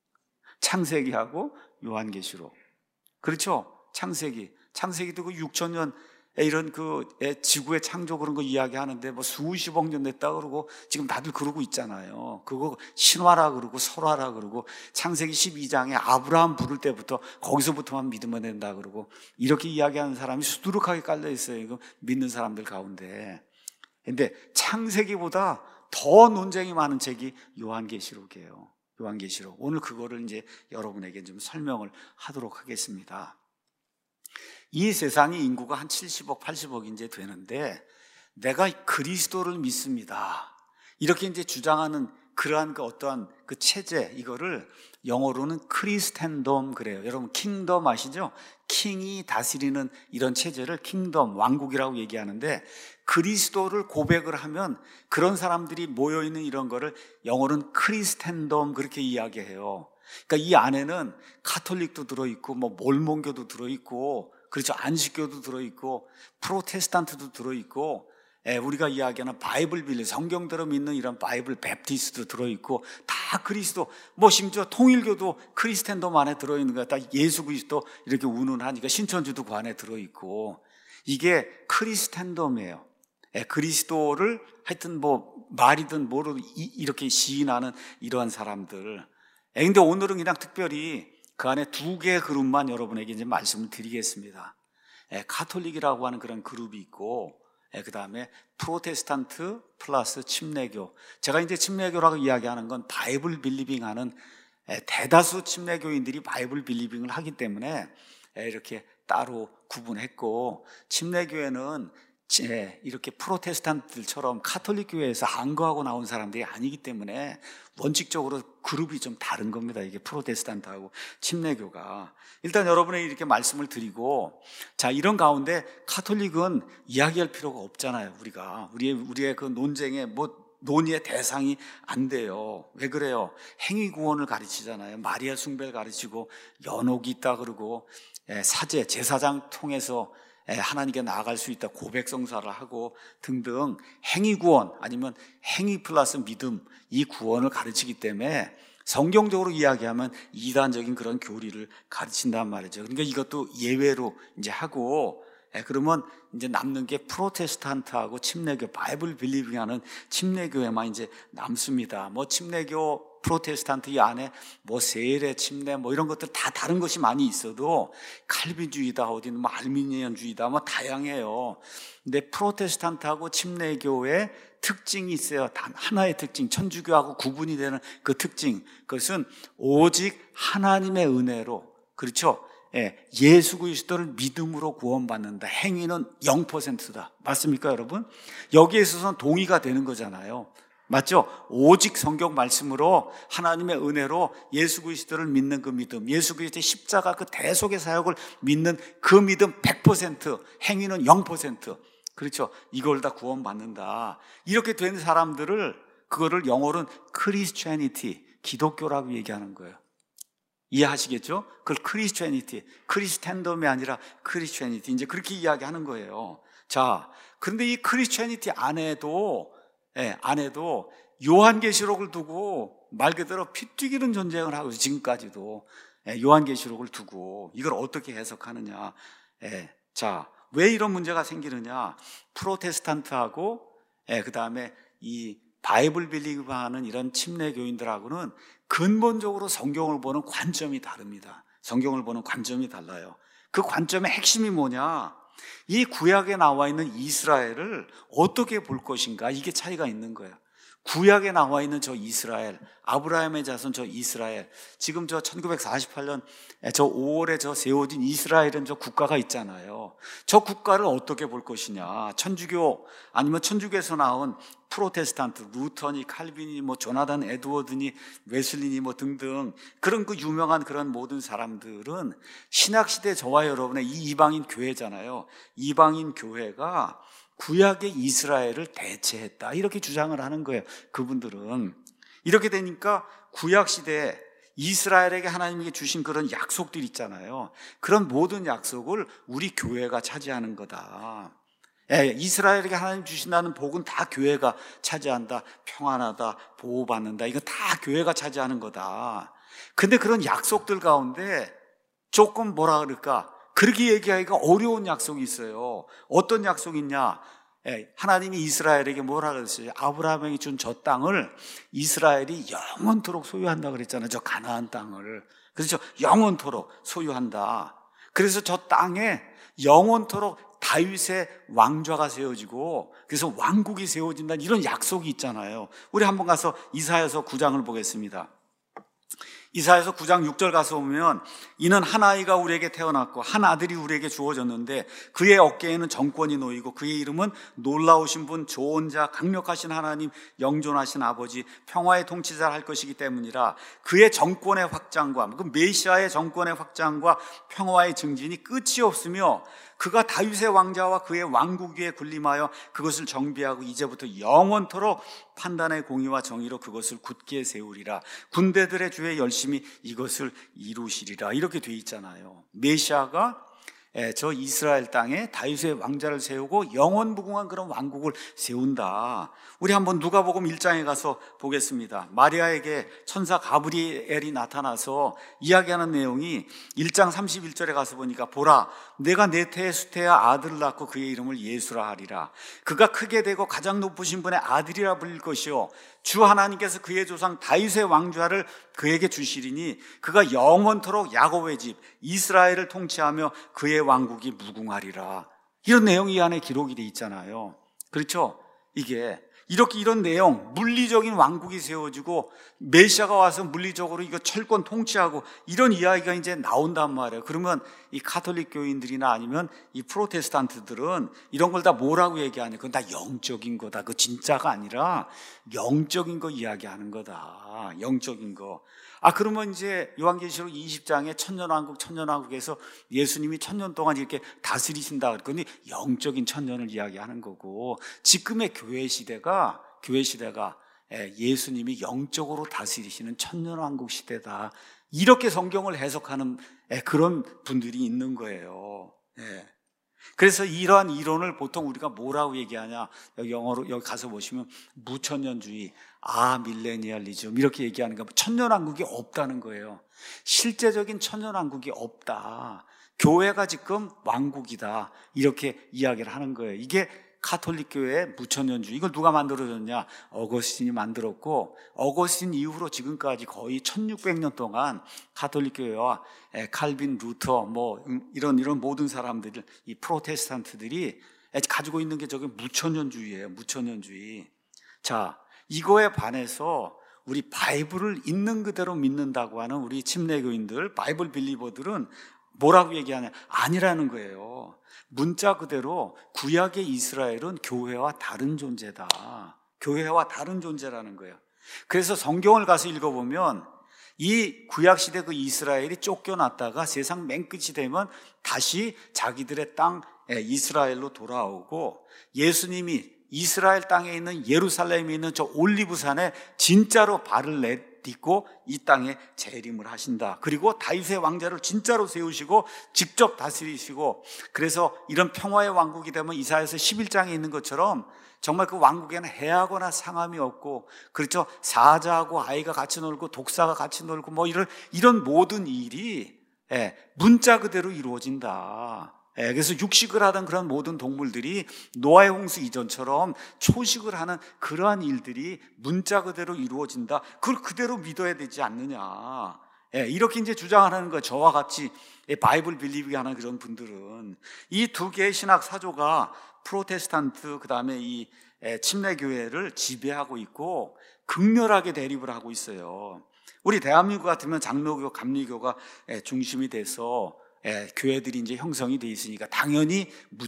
창세기하고 요한계시록. 그렇죠? 창세기. 창세기도 그 육천 년 이런 그 지구의 창조 그런 거 이야기하는데 뭐 수십억 년 됐다 그러고 지금 다들 그러고 있잖아요. 그거 신화라 그러고 설화라 그러고 창세기 십이 장에 아브라함 부를 때부터 거기서부터만 믿으면 된다 그러고 이렇게 이야기하는 사람이 수두룩하게 깔려 있어요. 이거 믿는 사람들 가운데. 근데 창세기보다 더 논쟁이 많은 책이 요한계시록이에요. 요한계시록. 오늘 그거를 이제 여러분에게 좀 설명을 하도록 하겠습니다. 이 세상의 인구가 한 칠십억, 팔십억 이제 되는데 내가 그리스도를 믿습니다. 이렇게 이제 주장하는 그러한 그 어떠한 그 체제, 이거를 영어로는 크리스텐덤 그래요. 여러분 킹덤 아시죠? 킹이 다스리는 이런 체제를 킹덤, 왕국이라고 얘기하는데 그리스도를 고백을 하면 그런 사람들이 모여있는 이런 거를 영어로는 크리스텐덤 그렇게 이야기해요. 그러니까 이 안에는 카톨릭도 들어있고 뭐 몰몬교도 들어있고, 그렇죠, 안식교도 들어있고 프로테스탄트도 들어있고, 예, 우리가 이야기하는 바이블 빌리 성경대로 믿는 이런 바이블 베프티스트도 들어있고 다 그리스도, 뭐 심지어 통일교도 크리스텐덤 안에 들어있는 거야. 다 예수 그리스도 이렇게 운운하니까 신천지도 그 안에 들어있고, 이게 크리스텐덤이에요. 예, 그리스도를 하여튼 뭐 말이든 뭐로 이렇게 시인하는 이러한 사람들. 예, 근데 오늘은 그냥 특별히 그 안에 두 개의 그룹만 여러분에게 이제 말씀을 드리겠습니다. 예, 카톨릭이라고 하는 그런 그룹이 있고, 예, 그 다음에 프로테스탄트 플러스 침례교. 제가 이제 침례교라고 이야기하는 건 바이블 빌리빙 하는, 예, 대다수 침례교인들이 바이블 빌리빙을 하기 때문에 예, 이렇게 따로 구분했고, 침례교회는 예, 이렇게 프로테스탄트들처럼 카톨릭 교회에서 안거하고 나온 사람들이 아니기 때문에 원칙적으로 그룹이 좀 다른 겁니다. 이게 프로테스탄트하고 침례교가. 일단 여러분에게 이렇게 말씀을 드리고, 자, 이런 가운데 카톨릭은 이야기할 필요가 없잖아요. 우리가 우리의 우리의 그 논쟁에 뭐 논의의 대상이 안 돼요. 왜 그래요? 행위 구원을 가르치잖아요. 마리아 숭배를 가르치고 연옥이 있다 그러고, 예, 사제 제사장 통해서 하나님께 나아갈 수 있다 고백성사를 하고 등등 행위 구원 아니면 행위 플러스 믿음, 이 구원을 가르치기 때문에 성경적으로 이야기하면 이단적인 그런 교리를 가르친단 말이죠. 그러니까 이것도 예외로 이제 하고, 예, 그러면 이제 남는 게 프로테스탄트하고 침례교, 바이블 빌리빙하는 침례교에만 이제 남습니다. 뭐 침례교, 프로테스탄트 이 안에 뭐 세례, 침례 뭐 이런 것들 다 다른 것이 많이 있어도 칼빈주의다, 어디는 뭐 알미니언주의다, 뭐 다양해요. 근데 프로테스탄트하고 침례교의 특징이 있어요. 단 하나의 특징, 천주교하고 구분이 되는 그 특징, 그것은 오직 하나님의 은혜로, 그렇죠? 예, 예수 그리스도를 믿음으로 구원받는다. 행위는 영 퍼센트다. 맞습니까, 여러분? 여기에 있어서는 동의가 되는 거잖아요. 맞죠? 오직 성경 말씀으로 하나님의 은혜로 예수 그리스도를 믿는 그 믿음, 예수 그리스도의 십자가 그 대속의 사역을 믿는 그 믿음 백 퍼센트, 행위는 영 퍼센트. 그렇죠? 이걸 다 구원받는다. 이렇게 된 사람들을, 그거를 영어로는 크리스티애니티, 기독교라고 얘기하는 거예요. 이해하시겠죠? 그걸 크리스티애니티, 크리스텐덤이 아니라 크리스티애니티, 이제 그렇게 이야기하는 거예요. 자, 그런데 이 크리스티애니티 안에도 예, 안에도 요한계시록을 두고 말 그대로 피 튀기는 전쟁을 하고 지금까지도 예, 요한계시록을 두고 이걸 어떻게 해석하느냐. 예, 자, 왜 이런 문제가 생기느냐. 프로테스탄트하고 예, 그 다음에 이 바이블 빌리브하는 이런 침례교인들하고는 근본적으로 성경을 보는 관점이 다릅니다. 성경을 보는 관점이 달라요. 그 관점의 핵심이 뭐냐? 이 구약에 나와 있는 이스라엘을 어떻게 볼 것인가? 이게 차이가 있는 거예요. 구약에 나와 있는 저 이스라엘, 아브라함의 자손 저 이스라엘, 지금 저 천구백사십팔 년 저 오월에 저 세워진 이스라엘은 저 국가가 있잖아요. 저 국가를 어떻게 볼 것이냐? 천주교 아니면 천주교에서 나온 프로테스탄트, 루터니, 칼빈이, 뭐 조나단 에드워드니, 웨슬리니 뭐 등등 그런 그 유명한 그런 모든 사람들은 신학시대 저와 여러분의 이 이방인 교회잖아요. 이방인 교회가 구약의 이스라엘을 대체했다 이렇게 주장을 하는 거예요. 그분들은 이렇게 되니까 구약시대에 이스라엘에게 하나님께 주신 그런 약속들 있잖아요. 그런 모든 약속을 우리 교회가 차지하는 거다. 예, 이스라엘에게 하나님 주신다는 복은 다 교회가 차지한다. 평안하다, 보호받는다, 이거 다 교회가 차지하는 거다. 근데 그런 약속들 가운데 조금 뭐라 그럴까, 그렇게 얘기하기가 어려운 약속이 있어요. 어떤 약속이 있냐? 예, 하나님이 이스라엘에게 뭐라 그랬어요? 아브라함에게 준 저 땅을 이스라엘이 영원토록 소유한다 그랬잖아요. 저 가나안 땅을. 그래서 영원토록 소유한다. 그래서 저 땅에 영원토록 다윗의 왕좌가 세워지고 그래서 왕국이 세워진다는 이런 약속이 있잖아요. 우리 한번 가서 이사야서 구 장을 보겠습니다. 이사야서 구 장 육 절 가서 보면, 이는 한 아이가 우리에게 태어났고 한 아들이 우리에게 주어졌는데 그의 어깨에는 정권이 놓이고 그의 이름은 놀라우신 분, 좋은 자, 강력하신 하나님, 영존하신 아버지, 평화의 통치자를 할 것이기 때문이라. 그의 정권의 확장과, 그 메시아의 정권의 확장과 평화의 증진이 끝이 없으며 그가 다윗의 왕자와 그의 왕국 위에 군림하여 그것을 정비하고 이제부터 영원토록 판단의 공의와 정의로 그것을 굳게 세우리라. 군대들의 주의 열심히 이것을 이루시리라. 이렇게 돼 있잖아요. 메시아가 저 이스라엘 땅에 다윗의 왕자를 세우고 영원무궁한 그런 왕국을 세운다. 우리 한번 누가복음 일 장에 가서 보겠습니다. 마리아에게 천사 가브리엘이 나타나서 이야기하는 내용이 일 장 삼십일 절에 가서 보니까, 보라, 내가 내 태에 수태야 아들을 낳고 그의 이름을 예수라 하리라. 그가 크게 되고 가장 높으신 분의 아들이라 불릴 것이요 주 하나님께서 그의 조상 다윗의 왕좌를 그에게 주시리니 그가 영원토록 야곱의 집 이스라엘을 통치하며 그의 왕국이 무궁하리라. 이런 내용이 이 안에 기록이 돼 있잖아요. 그렇죠? 이게 이렇게 이런 내용, 물리적인 왕국이 세워지고 메시아가 와서 물리적으로 이거 철권 통치하고 이런 이야기가 이제 나온단 말이에요. 그러면 이 카톨릭 교인들이나 아니면 이 프로테스탄트들은 이런 걸 다 뭐라고 얘기하냐? 그건 다 영적인 거다. 그 진짜가 아니라 영적인 거 이야기하는 거다. 영적인 거. 아, 그러면 이제 요한계시록 이십 장에 천년왕국, 천년왕국에서 예수님이 천년 동안 이렇게 다스리신다. 그러니 영적인 천년을 이야기하는 거고, 지금의 교회 시대가, 교회 시대가 예수님이 영적으로 다스리시는 천년왕국 시대다. 이렇게 성경을 해석하는 그런 분들이 있는 거예요. 그래서 이러한 이론을 보통 우리가 뭐라고 얘기하냐? 여기 영어로 여기 가서 보시면 무천년주의, 아 밀레니얼리즘 이렇게 얘기하는 거, 천년왕국이 없다는 거예요. 실제적인 천년왕국이 없다. 교회가 지금 왕국이다. 이렇게 이야기를 하는 거예요. 이게 카톨릭 교회의 무천년주의. 이걸 누가 만들어줬냐? 어거스틴이 만들었고, 어거스틴 이후로 지금까지 거의 천육백 년 동안 카톨릭 교회와 칼빈, 루터 뭐 이런 이런 모든 사람들, 이 프로테스탄트들이 가지고 있는 게 저게 무천년주의예요. 무천년주의. 자, 이거에 반해서 우리 바이블을 있는 그대로 믿는다고 하는 우리 침례교인들, 바이블 빌리버들은 뭐라고 얘기하냐? 아니라는 거예요. 문자 그대로 구약의 이스라엘은 교회와 다른 존재다. 교회와 다른 존재라는 거예요. 그래서 성경을 가서 읽어보면 이 구약시대 그 이스라엘이 쫓겨났다가 세상 맨 끝이 되면 다시 자기들의 땅 이스라엘로 돌아오고, 예수님이 이스라엘 땅에 있는 예루살렘에 있는 저 올리브산에 진짜로 발을 내딛고 이 땅에 재림을 하신다. 그리고 다윗의 왕자를 진짜로 세우시고 직접 다스리시고, 그래서 이런 평화의 왕국이 되면 이사야서 십일 장에 있는 것처럼 정말 그 왕국에는 해하거나 상함이 없고, 그렇죠, 사자하고 아이가 같이 놀고 독사가 같이 놀고 뭐 이런 이런 모든 일이 예, 문자 그대로 이루어진다. 예, 그래서 육식을 하던 그런 모든 동물들이 노아의 홍수 이전처럼 초식을 하는 그러한 일들이 문자 그대로 이루어진다. 그걸 그대로 믿어야 되지 않느냐. 예, 이렇게 이제 주장하는 거, 저와 같이 바이블 빌리브게 하는 그런 분들은 이 두 개의 신학 사조가 프로테스탄트, 그 다음에 이 침례교회를 지배하고 있고 극렬하게 대립을 하고 있어요. 우리 대한민국 같으면 장로교, 감리교가 중심이 돼서 교회들이 이제 형성이 돼 있으니까 당연히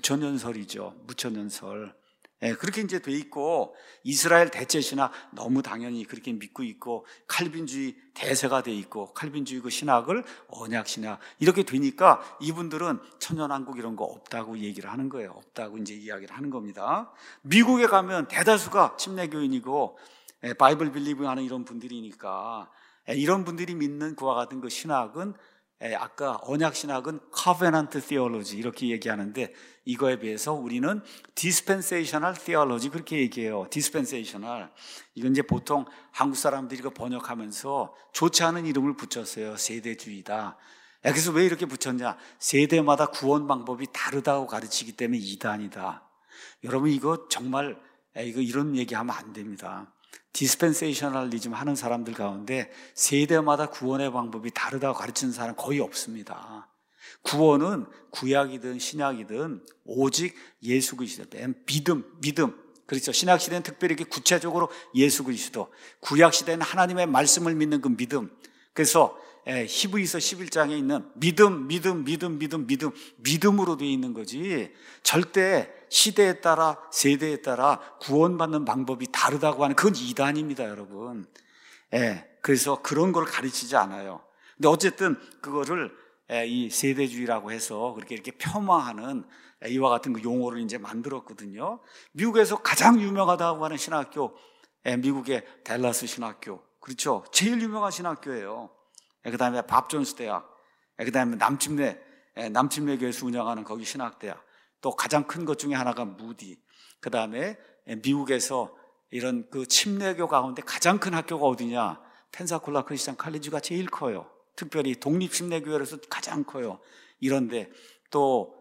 무천년설이죠. 무천년설. 예, 그렇게 이제 돼 있고, 이스라엘 대체 신학 너무 당연히 그렇게 믿고 있고, 칼빈주의 대세가 돼 있고, 칼빈주의 그 신학을 언약 신학 이렇게 되니까 이분들은 천년왕국 이런 거 없다고 얘기를 하는 거예요. 없다고 이제 이야기를 하는 겁니다. 미국에 가면 대다수가 침례교인이고 예, 바이블 빌리브 하는 이런 분들이니까 예, 이런 분들이 믿는 그와 같은 그 신학은 예, 아까 언약 신학은 covenant theology 이렇게 얘기하는데, 이거에 비해서 우리는 dispensational theology 그렇게 얘기해요. dispensational. 이건 이제 보통 한국 사람들이 이거 번역하면서 좋지 않은 이름을 붙였어요. 세대주의다. 예, 그래서 왜 이렇게 붙였냐? 세대마다 구원 방법이 다르다고 가르치기 때문에 이단이다. 여러분, 이거 정말 예, 이거 이런 얘기하면 안 됩니다. 디스펜세이셔널리즘 하는 사람들 가운데 세대마다 구원의 방법이 다르다고 가르치는 사람 거의 없습니다. 구원은 구약이든 신약이든 오직 예수 그리스도, 믿음, 믿음. 그렇죠. 신약 시대는 특별히 이렇게 구체적으로 예수 그리스도, 구약 시대는 하나님의 말씀을 믿는 그 믿음. 그래서 히브리서 십일 장에 있는 믿음, 믿음, 믿음, 믿음, 믿음, 믿음으로 되어 있는 거지, 절대 시대에 따라 세대에 따라 구원받는 방법이 다르다고 하는 그건 이단입니다, 여러분. 예, 그래서 그런 걸 가르치지 않아요. 근데 어쨌든 그거를 이 세대주의라고 해서 그렇게 이렇게 폄하하는 이와 같은 그 용어를 이제 만들었거든요. 미국에서 가장 유명하다고 하는 신학교, 미국의 댈러스 신학교, 그렇죠. 제일 유명한 신학교예요. 그 다음에 밥 존스 대학, 그 다음에 남침례, 남침례교에서 운영하는 거기 신학대학, 또 가장 큰 것 중에 하나가 무디, 그 다음에 미국에서 이런 그 침례교 가운데 가장 큰 학교가 어디냐? 펜사콜라 크리스찬 칼리지가 제일 커요. 특별히 독립침례교회로서 가장 커요. 이런데 또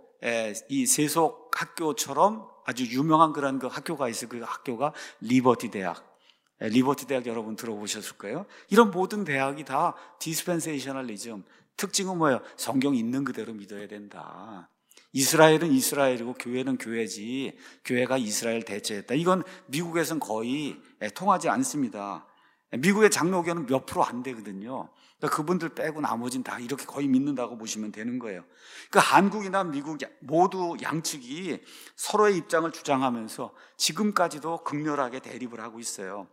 이 세속 학교처럼 아주 유명한 그런 그 학교가 있어요. 그 학교가 리버티 대학. 리버티 대학 여러분 들어보셨을 거예요. 이런 모든 대학이 다 디스펜세이셔널리즘, 특징은 뭐예요? 성경 있는 그대로 믿어야 된다. 이스라엘은 이스라엘이고 교회는 교회지, 교회가 이스라엘 대체했다. 이건 미국에서는 거의 통하지 않습니다. 미국의 장로교는 몇 프로 안 되거든요. 그러니까 그분들 빼고 나머지는 다 이렇게 거의 믿는다고 보시면 되는 거예요. 그러니까 한국이나 미국 모두 양측이 서로의 입장을 주장하면서 지금까지도 극렬하게 대립을 하고 있어요.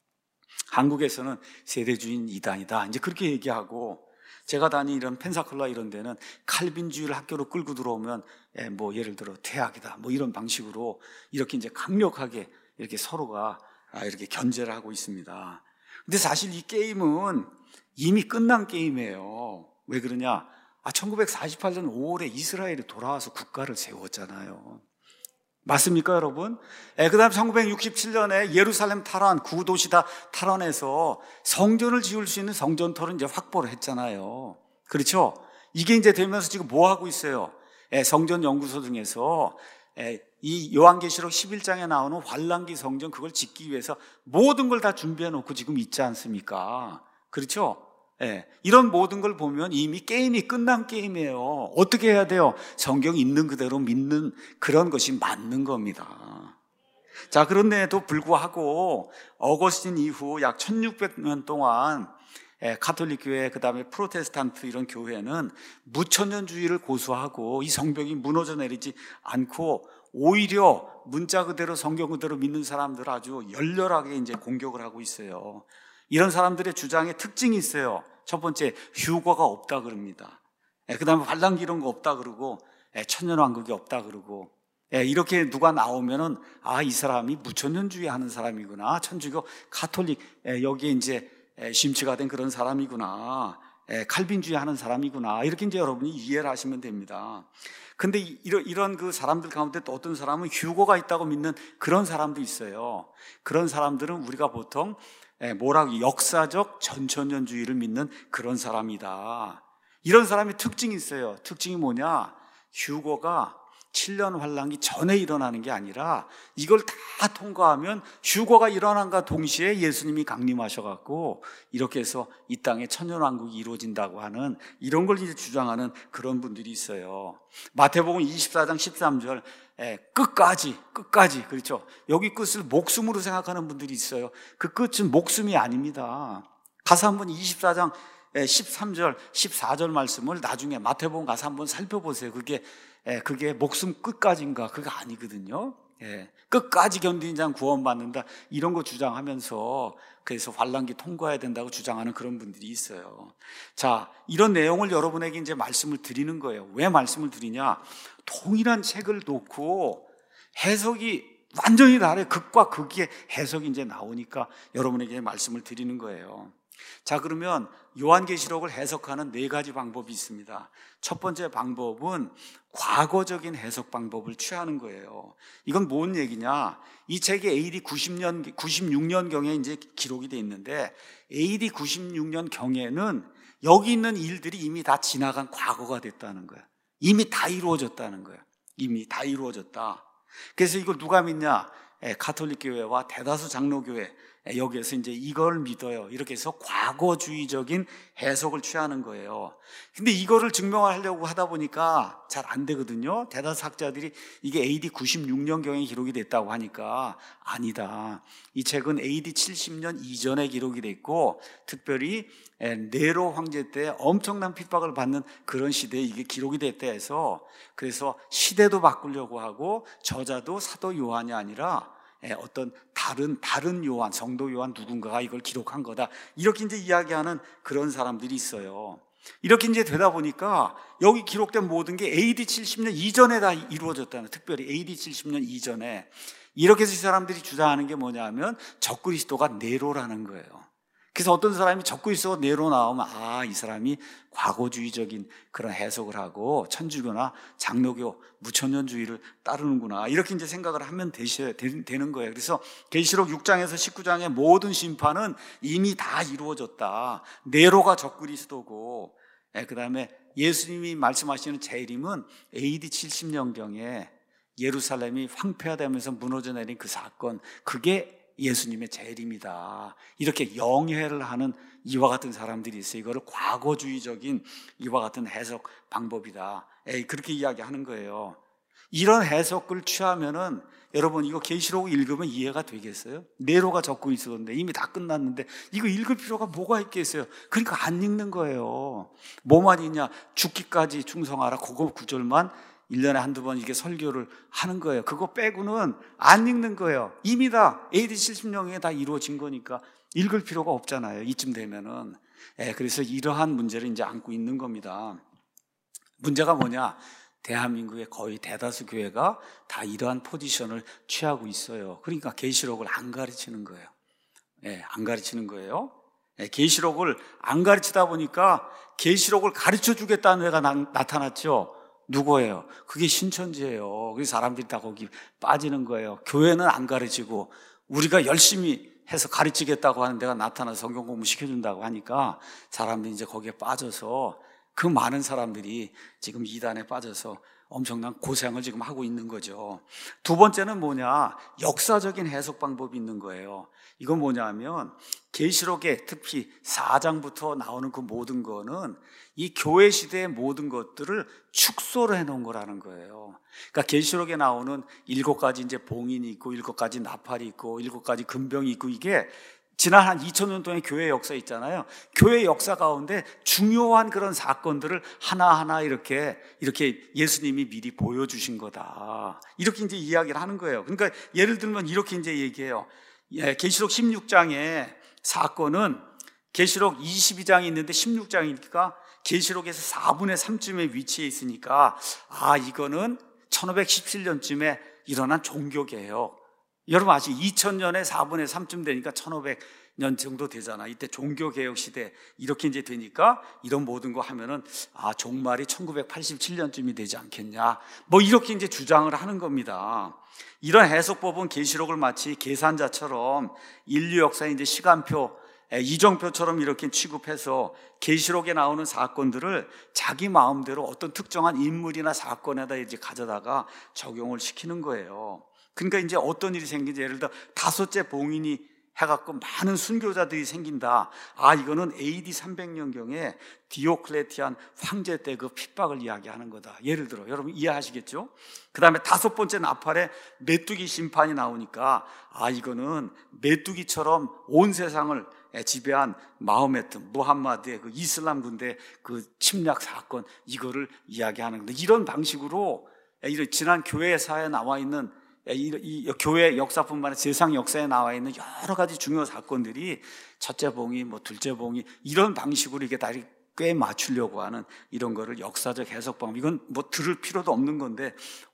한국에서는 세대주의는 이단이다, 이제 그렇게 얘기하고, 제가 다니는 펜사콜라 이런 데는 칼빈주의를 학교로 끌고 들어오면 예, 뭐 예를 들어 퇴학이다, 뭐 이런 방식으로 이렇게 이제 강력하게 이렇게 서로가 이렇게 견제를 하고 있습니다. 근데 사실 이 게임은 이미 끝난 게임이에요. 왜 그러냐? 아, 천구백사십팔 년 오월에 이스라엘이 돌아와서 국가를 세웠잖아요. 맞습니까, 여러분? 예, 그 다음 천구백육십칠 년에 예루살렘 탈환, 구도시 다 탈환해서 성전을 지을 수 있는 성전터를 이제 확보를 했잖아요. 그렇죠? 이게 이제 되면서 지금 뭐 하고 있어요? 예, 성전 연구소 등에서 예, 이 요한계시록 십일 장에 나오는 환란기 성전, 그걸 짓기 위해서 모든 걸 다 준비해 놓고 지금 있지 않습니까? 그렇죠? 예, 이런 모든 걸 보면 이미 게임이 끝난 게임이에요. 어떻게 해야 돼요? 성경 있는 그대로 믿는 그런 것이 맞는 겁니다. 자, 그런데도 불구하고 어거스틴 이후 약 천육백 년 동안 예, 가톨릭 교회, 그 다음에 프로테스탄트 이런 교회는 무천년주의를 고수하고 이 성벽이 무너져 내리지 않고 오히려 문자 그대로 성경 그대로 믿는 사람들 아주 열렬하게 이제 공격을 하고 있어요. 이런 사람들의 주장에 특징이 있어요. 첫 번째, 휴거가 없다 그럽니다. 그 다음에 환란기 이런 거 없다 그러고, 천년왕국이 없다 그러고, 이렇게 누가 나오면은 아, 이 사람이 무천년주의 하는 사람이구나, 천주교 가톨릭 여기에 이제 심취가 된 그런 사람이구나, 칼빈주의 하는 사람이구나, 이렇게 이제 여러분이 이해를 하시면 됩니다. 근데 이런, 이런 그 사람들 가운데 또 어떤 사람은 휴거가 있다고 믿는 그런 사람도 있어요. 그런 사람들은 우리가 보통 뭐라고, 역사적 전천년주의를 믿는 그런 사람이다. 이런 사람의 특징이 있어요. 특징이 뭐냐? 휴거가 칠 년 환란기 전에 일어나는 게 아니라 이걸 다 통과하면 휴거가 일어난과 동시에 예수님이 강림하셔갖고 이렇게 해서 이 땅에 천년왕국이 이루어진다고 하는 이런 걸 이제 주장하는 그런 분들이 있어요. 마태복음 이십사 장 십삼 절 예, 끝까지 끝까지 그렇죠. 여기 끝을 목숨으로 생각하는 분들이 있어요. 그 끝은 목숨이 아닙니다. 가서 한번 이십사 장 십삼 절 십사 절 말씀을 나중에 마태복음 가서 한번 살펴보세요. 그게 예, 그게 목숨 끝까지인가? 그게 아니거든요. 예, 끝까지 견디는 자는 구원받는다 이런 거 주장하면서 그래서 환란기 통과해야 된다고 주장하는 그런 분들이 있어요. 자, 이런 내용을 여러분에게 이제 말씀을 드리는 거예요. 왜 말씀을 드리냐? 동일한 책을 놓고 해석이 완전히 다르게 극과 극의 해석이 이제 나오니까 여러분에게 말씀을 드리는 거예요. 자, 그러면 요한계시록을 해석하는 네 가지 방법이 있습니다. 첫 번째 방법은 과거적인 해석 방법을 취하는 거예요. 이건 뭔 얘기냐? 이 책이 에이디 구십 년, 구십육 년경에 이제 기록이 돼 있는데 에이디 구십육 년경에는 여기 있는 일들이 이미 다 지나간 과거가 됐다는 거예요. 이미 다 이루어졌다는 거예요. 이미 다 이루어졌다. 그래서 이걸 누가 믿냐? 가톨릭 교회와 대다수 장로교회 여기에서 이제 이걸 믿어요. 이렇게 해서 과거주의적인 해석을 취하는 거예요. 근데 이거를 증명하려고 하다 보니까 잘 안 되거든요. 대다수 학자들이 이게 에이디 구십육 년경에 기록이 됐다고 하니까 아니다. 이 책은 에이디 칠십 년 이전에 기록이 됐고 특별히 네로 황제 때 엄청난 핍박을 받는 그런 시대에 이게 기록이 됐다 해서 그래서 시대도 바꾸려고 하고 저자도 사도 요한이 아니라 어떤 다른 다른 요한, 성도 요한 누군가가 이걸 기록한 거다. 이렇게 이제 이야기하는 그런 사람들이 있어요. 이렇게 이제 되다 보니까 여기 기록된 모든 게 에이디 칠십 년 이전에 다 이루어졌다는, 특별히 에이디 칠십 년 이전에. 이렇게 해서 이 사람들이 주장하는 게 뭐냐면 적그리스도가 네로라는 거예요. 그래서 어떤 사람이 적그리스도가 네로 나오면 아, 이 사람이 과거주의적인 그런 해석을 하고 천주교나 장로교 무천년주의를 따르는구나 이렇게 이제 생각을 하면 되셔야 되는 거예요. 그래서 계시록 육 장에서 십구 장의 모든 심판은 이미 다 이루어졌다. 네로가 적그리스도고, 그 다음에 예수님이 말씀하시는 재림은 에이디 칠십 년경에 예루살렘이 황폐화되면서 무너져 내린 그 사건, 그게 예수님의 재림이다. 이렇게 영해를 하는 이와 같은 사람들이 있어요. 이거를 과거주의적인 이와 같은 해석 방법이다. 에이, 그렇게 이야기하는 거예요. 이런 해석을 취하면은 여러분 이거 계시록 읽으면 이해가 되겠어요? 네로가 적고 있었는데 이미 다 끝났는데 이거 읽을 필요가 뭐가 있겠어요? 그러니까 안 읽는 거예요. 뭐만 있냐? 죽기까지 충성하라. 그거 구절만 일 년에 한두 번 이게 설교를 하는 거예요. 그거 빼고는 안 읽는 거예요. 이미 다 에이디 칠십 년에 다 이루어진 거니까 읽을 필요가 없잖아요. 이쯤 되면은. 예, 그래서 이러한 문제를 이제 안고 있는 겁니다. 문제가 뭐냐? 대한민국의 거의 대다수 교회가 다 이러한 포지션을 취하고 있어요. 그러니까 계시록을 안 가르치는 거예요. 예, 안 가르치는 거예요. 예, 계시록을 안 가르치다 보니까 계시록을 가르쳐 주겠다는 애가 나, 나타났죠. 누구예요? 그게 신천지예요. 그래서 사람들이 다 거기 빠지는 거예요. 교회는 안 가르치고 우리가 열심히 해서 가르치겠다고 하는 데가 나타나서 성경 공부 시켜준다고 하니까 사람들이 이제 거기에 빠져서 그 많은 사람들이 지금 이단에 빠져서 엄청난 고생을 지금 하고 있는 거죠. 두 번째는 뭐냐? 역사적인 해석 방법이 있는 거예요. 이건 뭐냐면 계시록에 특히 사 장부터 나오는 그 모든 거는 이 교회 시대의 모든 것들을 축소를 해놓은 거라는 거예요. 그러니까 계시록에 나오는 일곱 가지 이제 봉인이 있고 일곱 가지 나팔이 있고 일곱 가지 금병이 있고 이게 지난 한 이천 년 동안의 교회 역사 있잖아요. 교회 역사 가운데 중요한 그런 사건들을 하나하나 이렇게 이렇게 예수님이 미리 보여주신 거다. 이렇게 이제 이야기를 하는 거예요. 그러니까 예를 들면 이렇게 이제 얘기해요. 예, 계시록 십육 장의 사건은 계시록 이십이 장이 있는데 십육 장이니까 계시록에서 사분의 삼쯤에 위치해 있으니까 아, 이거는 천오백십칠 년쯤에 일어난 종교개혁. 여러분 아시죠? 이천 년에 사분의 삼쯤 되니까 천오백 년 정도 되잖아. 이때 종교개혁 시대 이렇게 이제 되니까 이런 모든 거 하면은 아, 종말이 천구백팔십칠 년쯤이 되지 않겠냐. 뭐 이렇게 이제 주장을 하는 겁니다. 이런 해석법은 계시록을 마치 계산자처럼 인류 역사의 이제 시간표 이정표처럼 이렇게 취급해서 계시록에 나오는 사건들을 자기 마음대로 어떤 특정한 인물이나 사건에다 이제 가져다가 적용을 시키는 거예요. 그러니까 이제 어떤 일이 생긴지, 예를 들어 다섯째 봉인이 해갖고 많은 순교자들이 생긴다. 아, 이거는 에이디 삼백 년경에 디오클레티안 황제 때 그 핍박을 이야기하는 거다. 예를 들어, 여러분 이해하시겠죠? 그 다음에 다섯 번째 나팔에 메뚜기 심판이 나오니까 아, 이거는 메뚜기처럼 온 세상을 지배한 마호메트, 무함마드의 그 이슬람 군대 그 침략 사건, 이거를 이야기하는 건데, 이런 방식으로 이런 지난 교회사에 나와 있는 이, 이 교회 역사뿐만 아니라 세상 역사에 나와 있는 여러 가지 중요한 사건들이 첫째 봉이, 뭐 둘째 봉이, 이런 방식으로 이게 다 꽤 맞추려고 하는 이런 거를 역사적 해석 방법, 이건 뭐 들을 필요도 없는 건데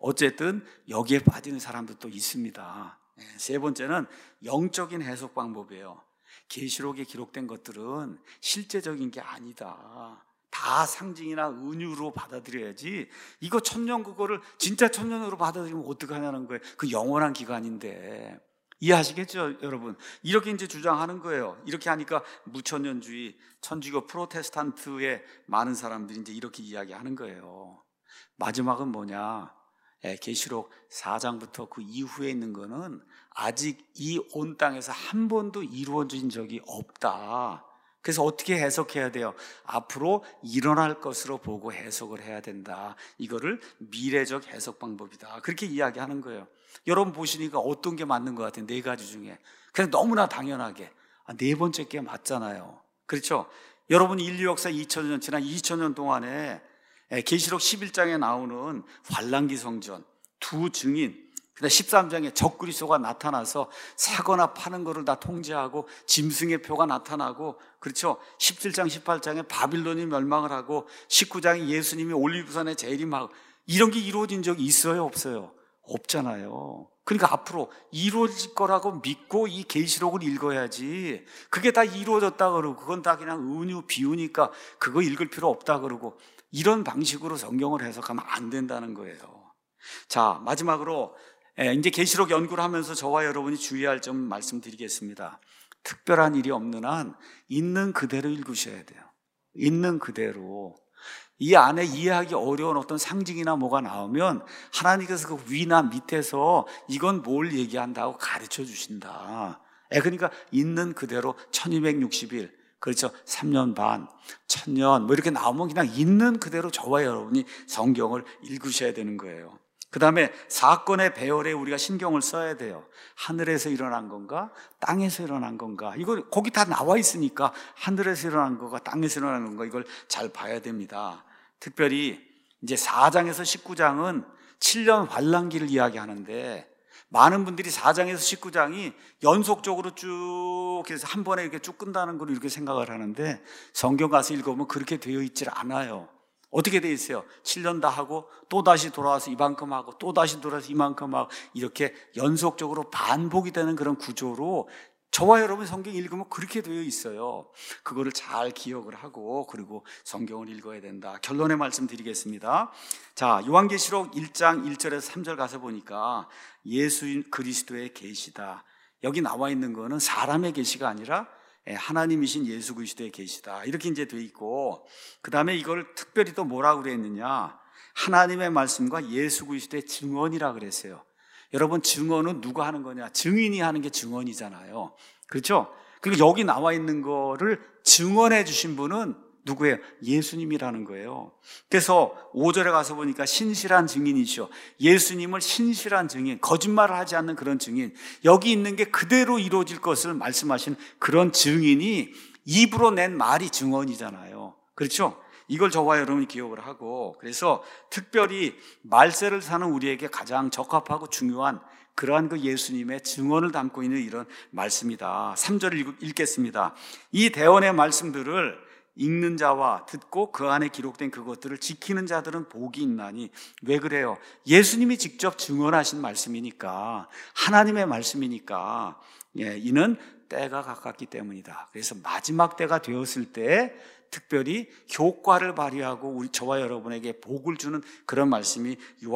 어쨌든 여기에 빠지는 사람들도 있습니다. 세 번째는 영적인 해석 방법이에요. 계시록에 기록된 것들은 실제적인 게 아니다. 다 상징이나 은유로 받아들여야지, 이거 천년 그거를 진짜 천년으로 받아들이면 어떡하냐는 거예요. 그 영원한 기간인데. 이해하시겠죠, 여러분? 이렇게 이제 주장하는 거예요. 이렇게 하니까 무천년주의, 천주교 프로테스탄트의 많은 사람들이 이제 이렇게 이야기하는 거예요. 마지막은 뭐냐? 계시록 사 장부터 그 이후에 있는 거는 아직 이 온 땅에서 한 번도 이루어진 적이 없다. 그래서 어떻게 해석해야 돼요? 앞으로 일어날 것으로 보고 해석을 해야 된다. 이거를 미래적 해석 방법이다. 그렇게 이야기하는 거예요. 여러분 보시니까 어떤 게 맞는 것 같아요? 네 가지 중에 그냥 너무나 당연하게 아, 네 번째 게 맞잖아요. 그렇죠? 여러분이 인류 역사 이천 년, 지난 이천 년 동안에 계시록 십일 장에 나오는 환란기 성전, 두 증인, 근데 십삼 장에 적그리스도가 나타나서 사거나 파는 거를 다 통제하고 짐승의 표가 나타나고, 그렇죠? 십칠 장, 십팔 장에 바빌론이 멸망을 하고 십구 장에 예수님이 올리브산에 재림하고, 이런 게 이루어진 적이 있어요, 없어요? 없잖아요. 그러니까 앞으로 이루어질 거라고 믿고 이 계시록을 읽어야지, 그게 다 이루어졌다 그러고 그건 다 그냥 은유 비유니까 그거 읽을 필요 없다 그러고, 이런 방식으로 성경을 해석하면 안 된다는 거예요. 자, 마지막으로 이제 계시록 연구를 하면서 저와 여러분이 주의할 점 말씀드리겠습니다. 특별한 일이 없는 한 있는 그대로 읽으셔야 돼요. 있는 그대로. 이 안에 이해하기 어려운 어떤 상징이나 뭐가 나오면 하나님께서 그 위나 밑에서 이건 뭘 얘기한다고 가르쳐 주신다. 그러니까 있는 그대로 천이백육십 일, 그렇죠? 삼 년 반, 천년 뭐 이렇게 나오면 그냥 있는 그대로 저와 여러분이 성경을 읽으셔야 되는 거예요. 그 다음에 사건의 배열에 우리가 신경을 써야 돼요. 하늘에서 일어난 건가? 땅에서 일어난 건가? 이거 거기 다 나와 있으니까 하늘에서 일어난 건가? 땅에서 일어난 건가? 이걸 잘 봐야 됩니다. 특별히 이제 사 장에서 십구 장은 칠 년 환란기를 이야기하는데, 많은 분들이 사 장에서 십구 장이 연속적으로 쭉 해서 한 번에 이렇게 쭉 끝나는 걸 이렇게 생각을 하는데, 성경 가서 읽어보면 그렇게 되어 있질 않아요. 어떻게 되어 있어요? 칠 년 다 하고 또 다시 돌아와서 이만큼 하고 또 다시 돌아와서 이만큼 하고, 이렇게 연속적으로 반복이 되는 그런 구조로 저와 여러분 성경 읽으면 그렇게 되어 있어요. 그거를 잘 기억을 하고 그리고 성경을 읽어야 된다. 결론의 말씀 드리겠습니다. 자, 요한계시록 일 장 일 절에서 삼 절 가서 보니까 예수 그리스도의 계시다. 여기 나와 있는 거는 사람의 계시가 아니라 하나님이신 예수 그리스도의 계시다. 이렇게 이제 돼 있고, 그 다음에 이걸 특별히 또 뭐라고 그랬느냐? 하나님의 말씀과 예수 그리스도의 증언이라 그랬어요. 여러분, 증언은 누가 하는 거냐? 증인이 하는 게 증언이잖아요. 그렇죠? 그리고 여기 나와 있는 거를 증언해 주신 분은 누구예요? 예수님이라는 거예요. 그래서 오 절에 가서 보니까 신실한 증인이시오. 예수님을 신실한 증인, 거짓말을 하지 않는 그런 증인, 여기 있는 게 그대로 이루어질 것을 말씀하신 그런 증인이 입으로 낸 말이 증언이잖아요. 그렇죠? 이걸 저와 여러분이 기억을 하고, 그래서 특별히 말세를 사는 우리에게 가장 적합하고 중요한 그러한 그 예수님의 증언을 담고 있는 이런 말씀이다. 삼 절을 읽겠습니다. 이 대언의 말씀들을 읽는 자와 듣고 그 안에 기록된 그것들을 지키는 자들은 복이 있나니. 왜 그래요? 예수님이 직접 증언하신 말씀이니까, 하나님의 말씀이니까. 예, 이는 때가 가깝기 때문이다. 그래서 마지막 때가 되었을 때 특별히 효과를 발휘하고 우리 저와 여러분에게 복을 주는 그런 말씀이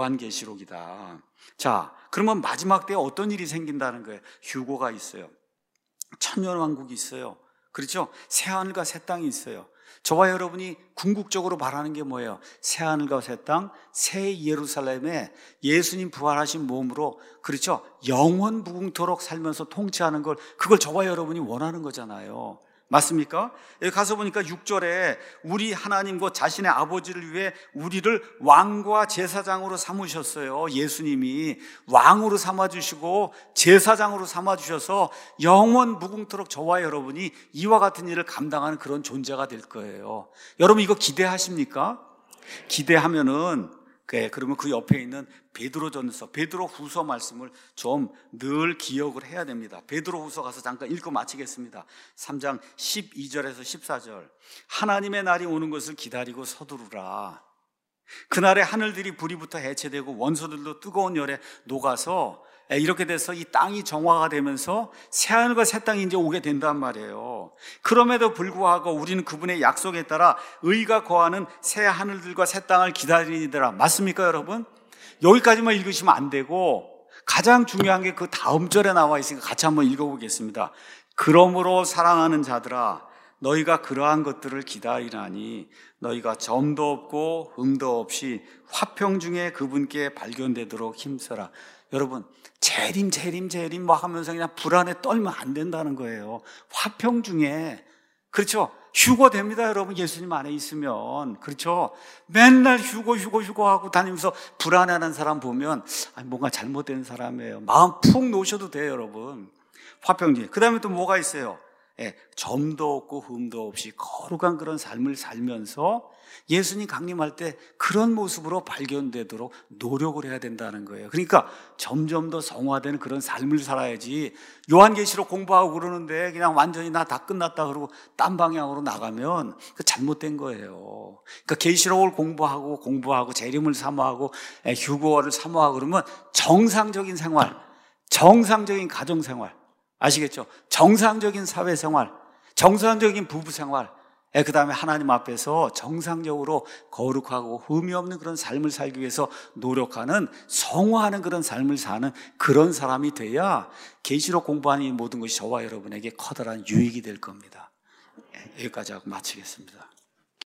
요한계시록이다. 자, 그러면 마지막 때에 어떤 일이 생긴다는 거예요? 휴고가 있어요. 천년왕국이 있어요. 그렇죠? 새하늘과 새 땅이 있어요. 저와 여러분이 궁극적으로 바라는 게 뭐예요? 새하늘과 새 땅, 새 예루살렘에 예수님 부활하신 몸으로, 그렇죠? 영원 무궁토록 살면서 통치하는 걸, 그걸 저와 여러분이 원하는 거잖아요. 맞습니까? 여기 가서 보니까 육 절에 우리 하나님과 자신의 아버지를 위해 우리를 왕과 제사장으로 삼으셨어요. 예수님이 왕으로 삼아주시고 제사장으로 삼아주셔서 영원 무궁토록 저와 여러분이 이와 같은 일을 감당하는 그런 존재가 될 거예요. 여러분 이거 기대하십니까? 기대하면은 네, 그러면 그 옆에 있는 베드로전서, 베드로후서 말씀을 좀 늘 기억을 해야 됩니다. 베드로후서 가서 잠깐 읽고 마치겠습니다. 삼 장 십이 절에서 십사 절. 하나님의 날이 오는 것을 기다리고 서두르라. 그날에 하늘들이 불이부터 해체되고 원소들도 뜨거운 열에 녹아서 이렇게 돼서 이 땅이 정화가 되면서 새하늘과 새 땅이 이제 오게 된단 말이에요. 그럼에도 불구하고 우리는 그분의 약속에 따라 의가 거하는 새 하늘들과 새 땅을 기다리니더라. 맞습니까 여러분? 여기까지만 읽으시면 안 되고 가장 중요한 게 그 다음 절에 나와 있으니까 같이 한번 읽어보겠습니다. 그러므로 사랑하는 자들아 너희가 그러한 것들을 기다리라니 너희가 점도 없고 흠도 없이 화평 중에 그분께 발견되도록 힘써라. 여러분 재림 재림 재림 뭐 하면서 그냥 불안에 떨면 안 된다는 거예요. 화평 중에, 그렇죠? 휴거 됩니다 여러분. 예수님 안에 있으면. 그렇죠? 맨날 휴거 휴거 휴거 하고 다니면서 불안해하는 사람 보면 아니, 뭔가 잘못된 사람이에요. 마음 푹 놓으셔도 돼요 여러분. 화평 중에. 그 다음에 또 뭐가 있어요? 예, 점도 없고 흠도 없이 거룩한 그런 삶을 살면서 예수님 강림할 때 그런 모습으로 발견되도록 노력을 해야 된다는 거예요. 그러니까 점점 더 성화되는 그런 삶을 살아야지. 요한계시록 공부하고 그러는데 그냥 완전히 나 다 끝났다 그러고 딴 방향으로 나가면 그 잘못된 거예요. 그러니까 계시록을 공부하고 공부하고 재림을 사모하고 휴거를 사모하고 그러면 정상적인 생활, 정상적인 가정생활, 아시겠죠? 정상적인 사회생활, 정상적인 부부생활, 그 다음에 하나님 앞에서 정상적으로 거룩하고 흠이 없는 그런 삶을 살기 위해서 노력하는, 성화하는 그런 삶을 사는 그런 사람이 돼야 계시록 공부하는 이 모든 것이 저와 여러분에게 커다란 유익이 될 겁니다. 여기까지 하고 마치겠습니다.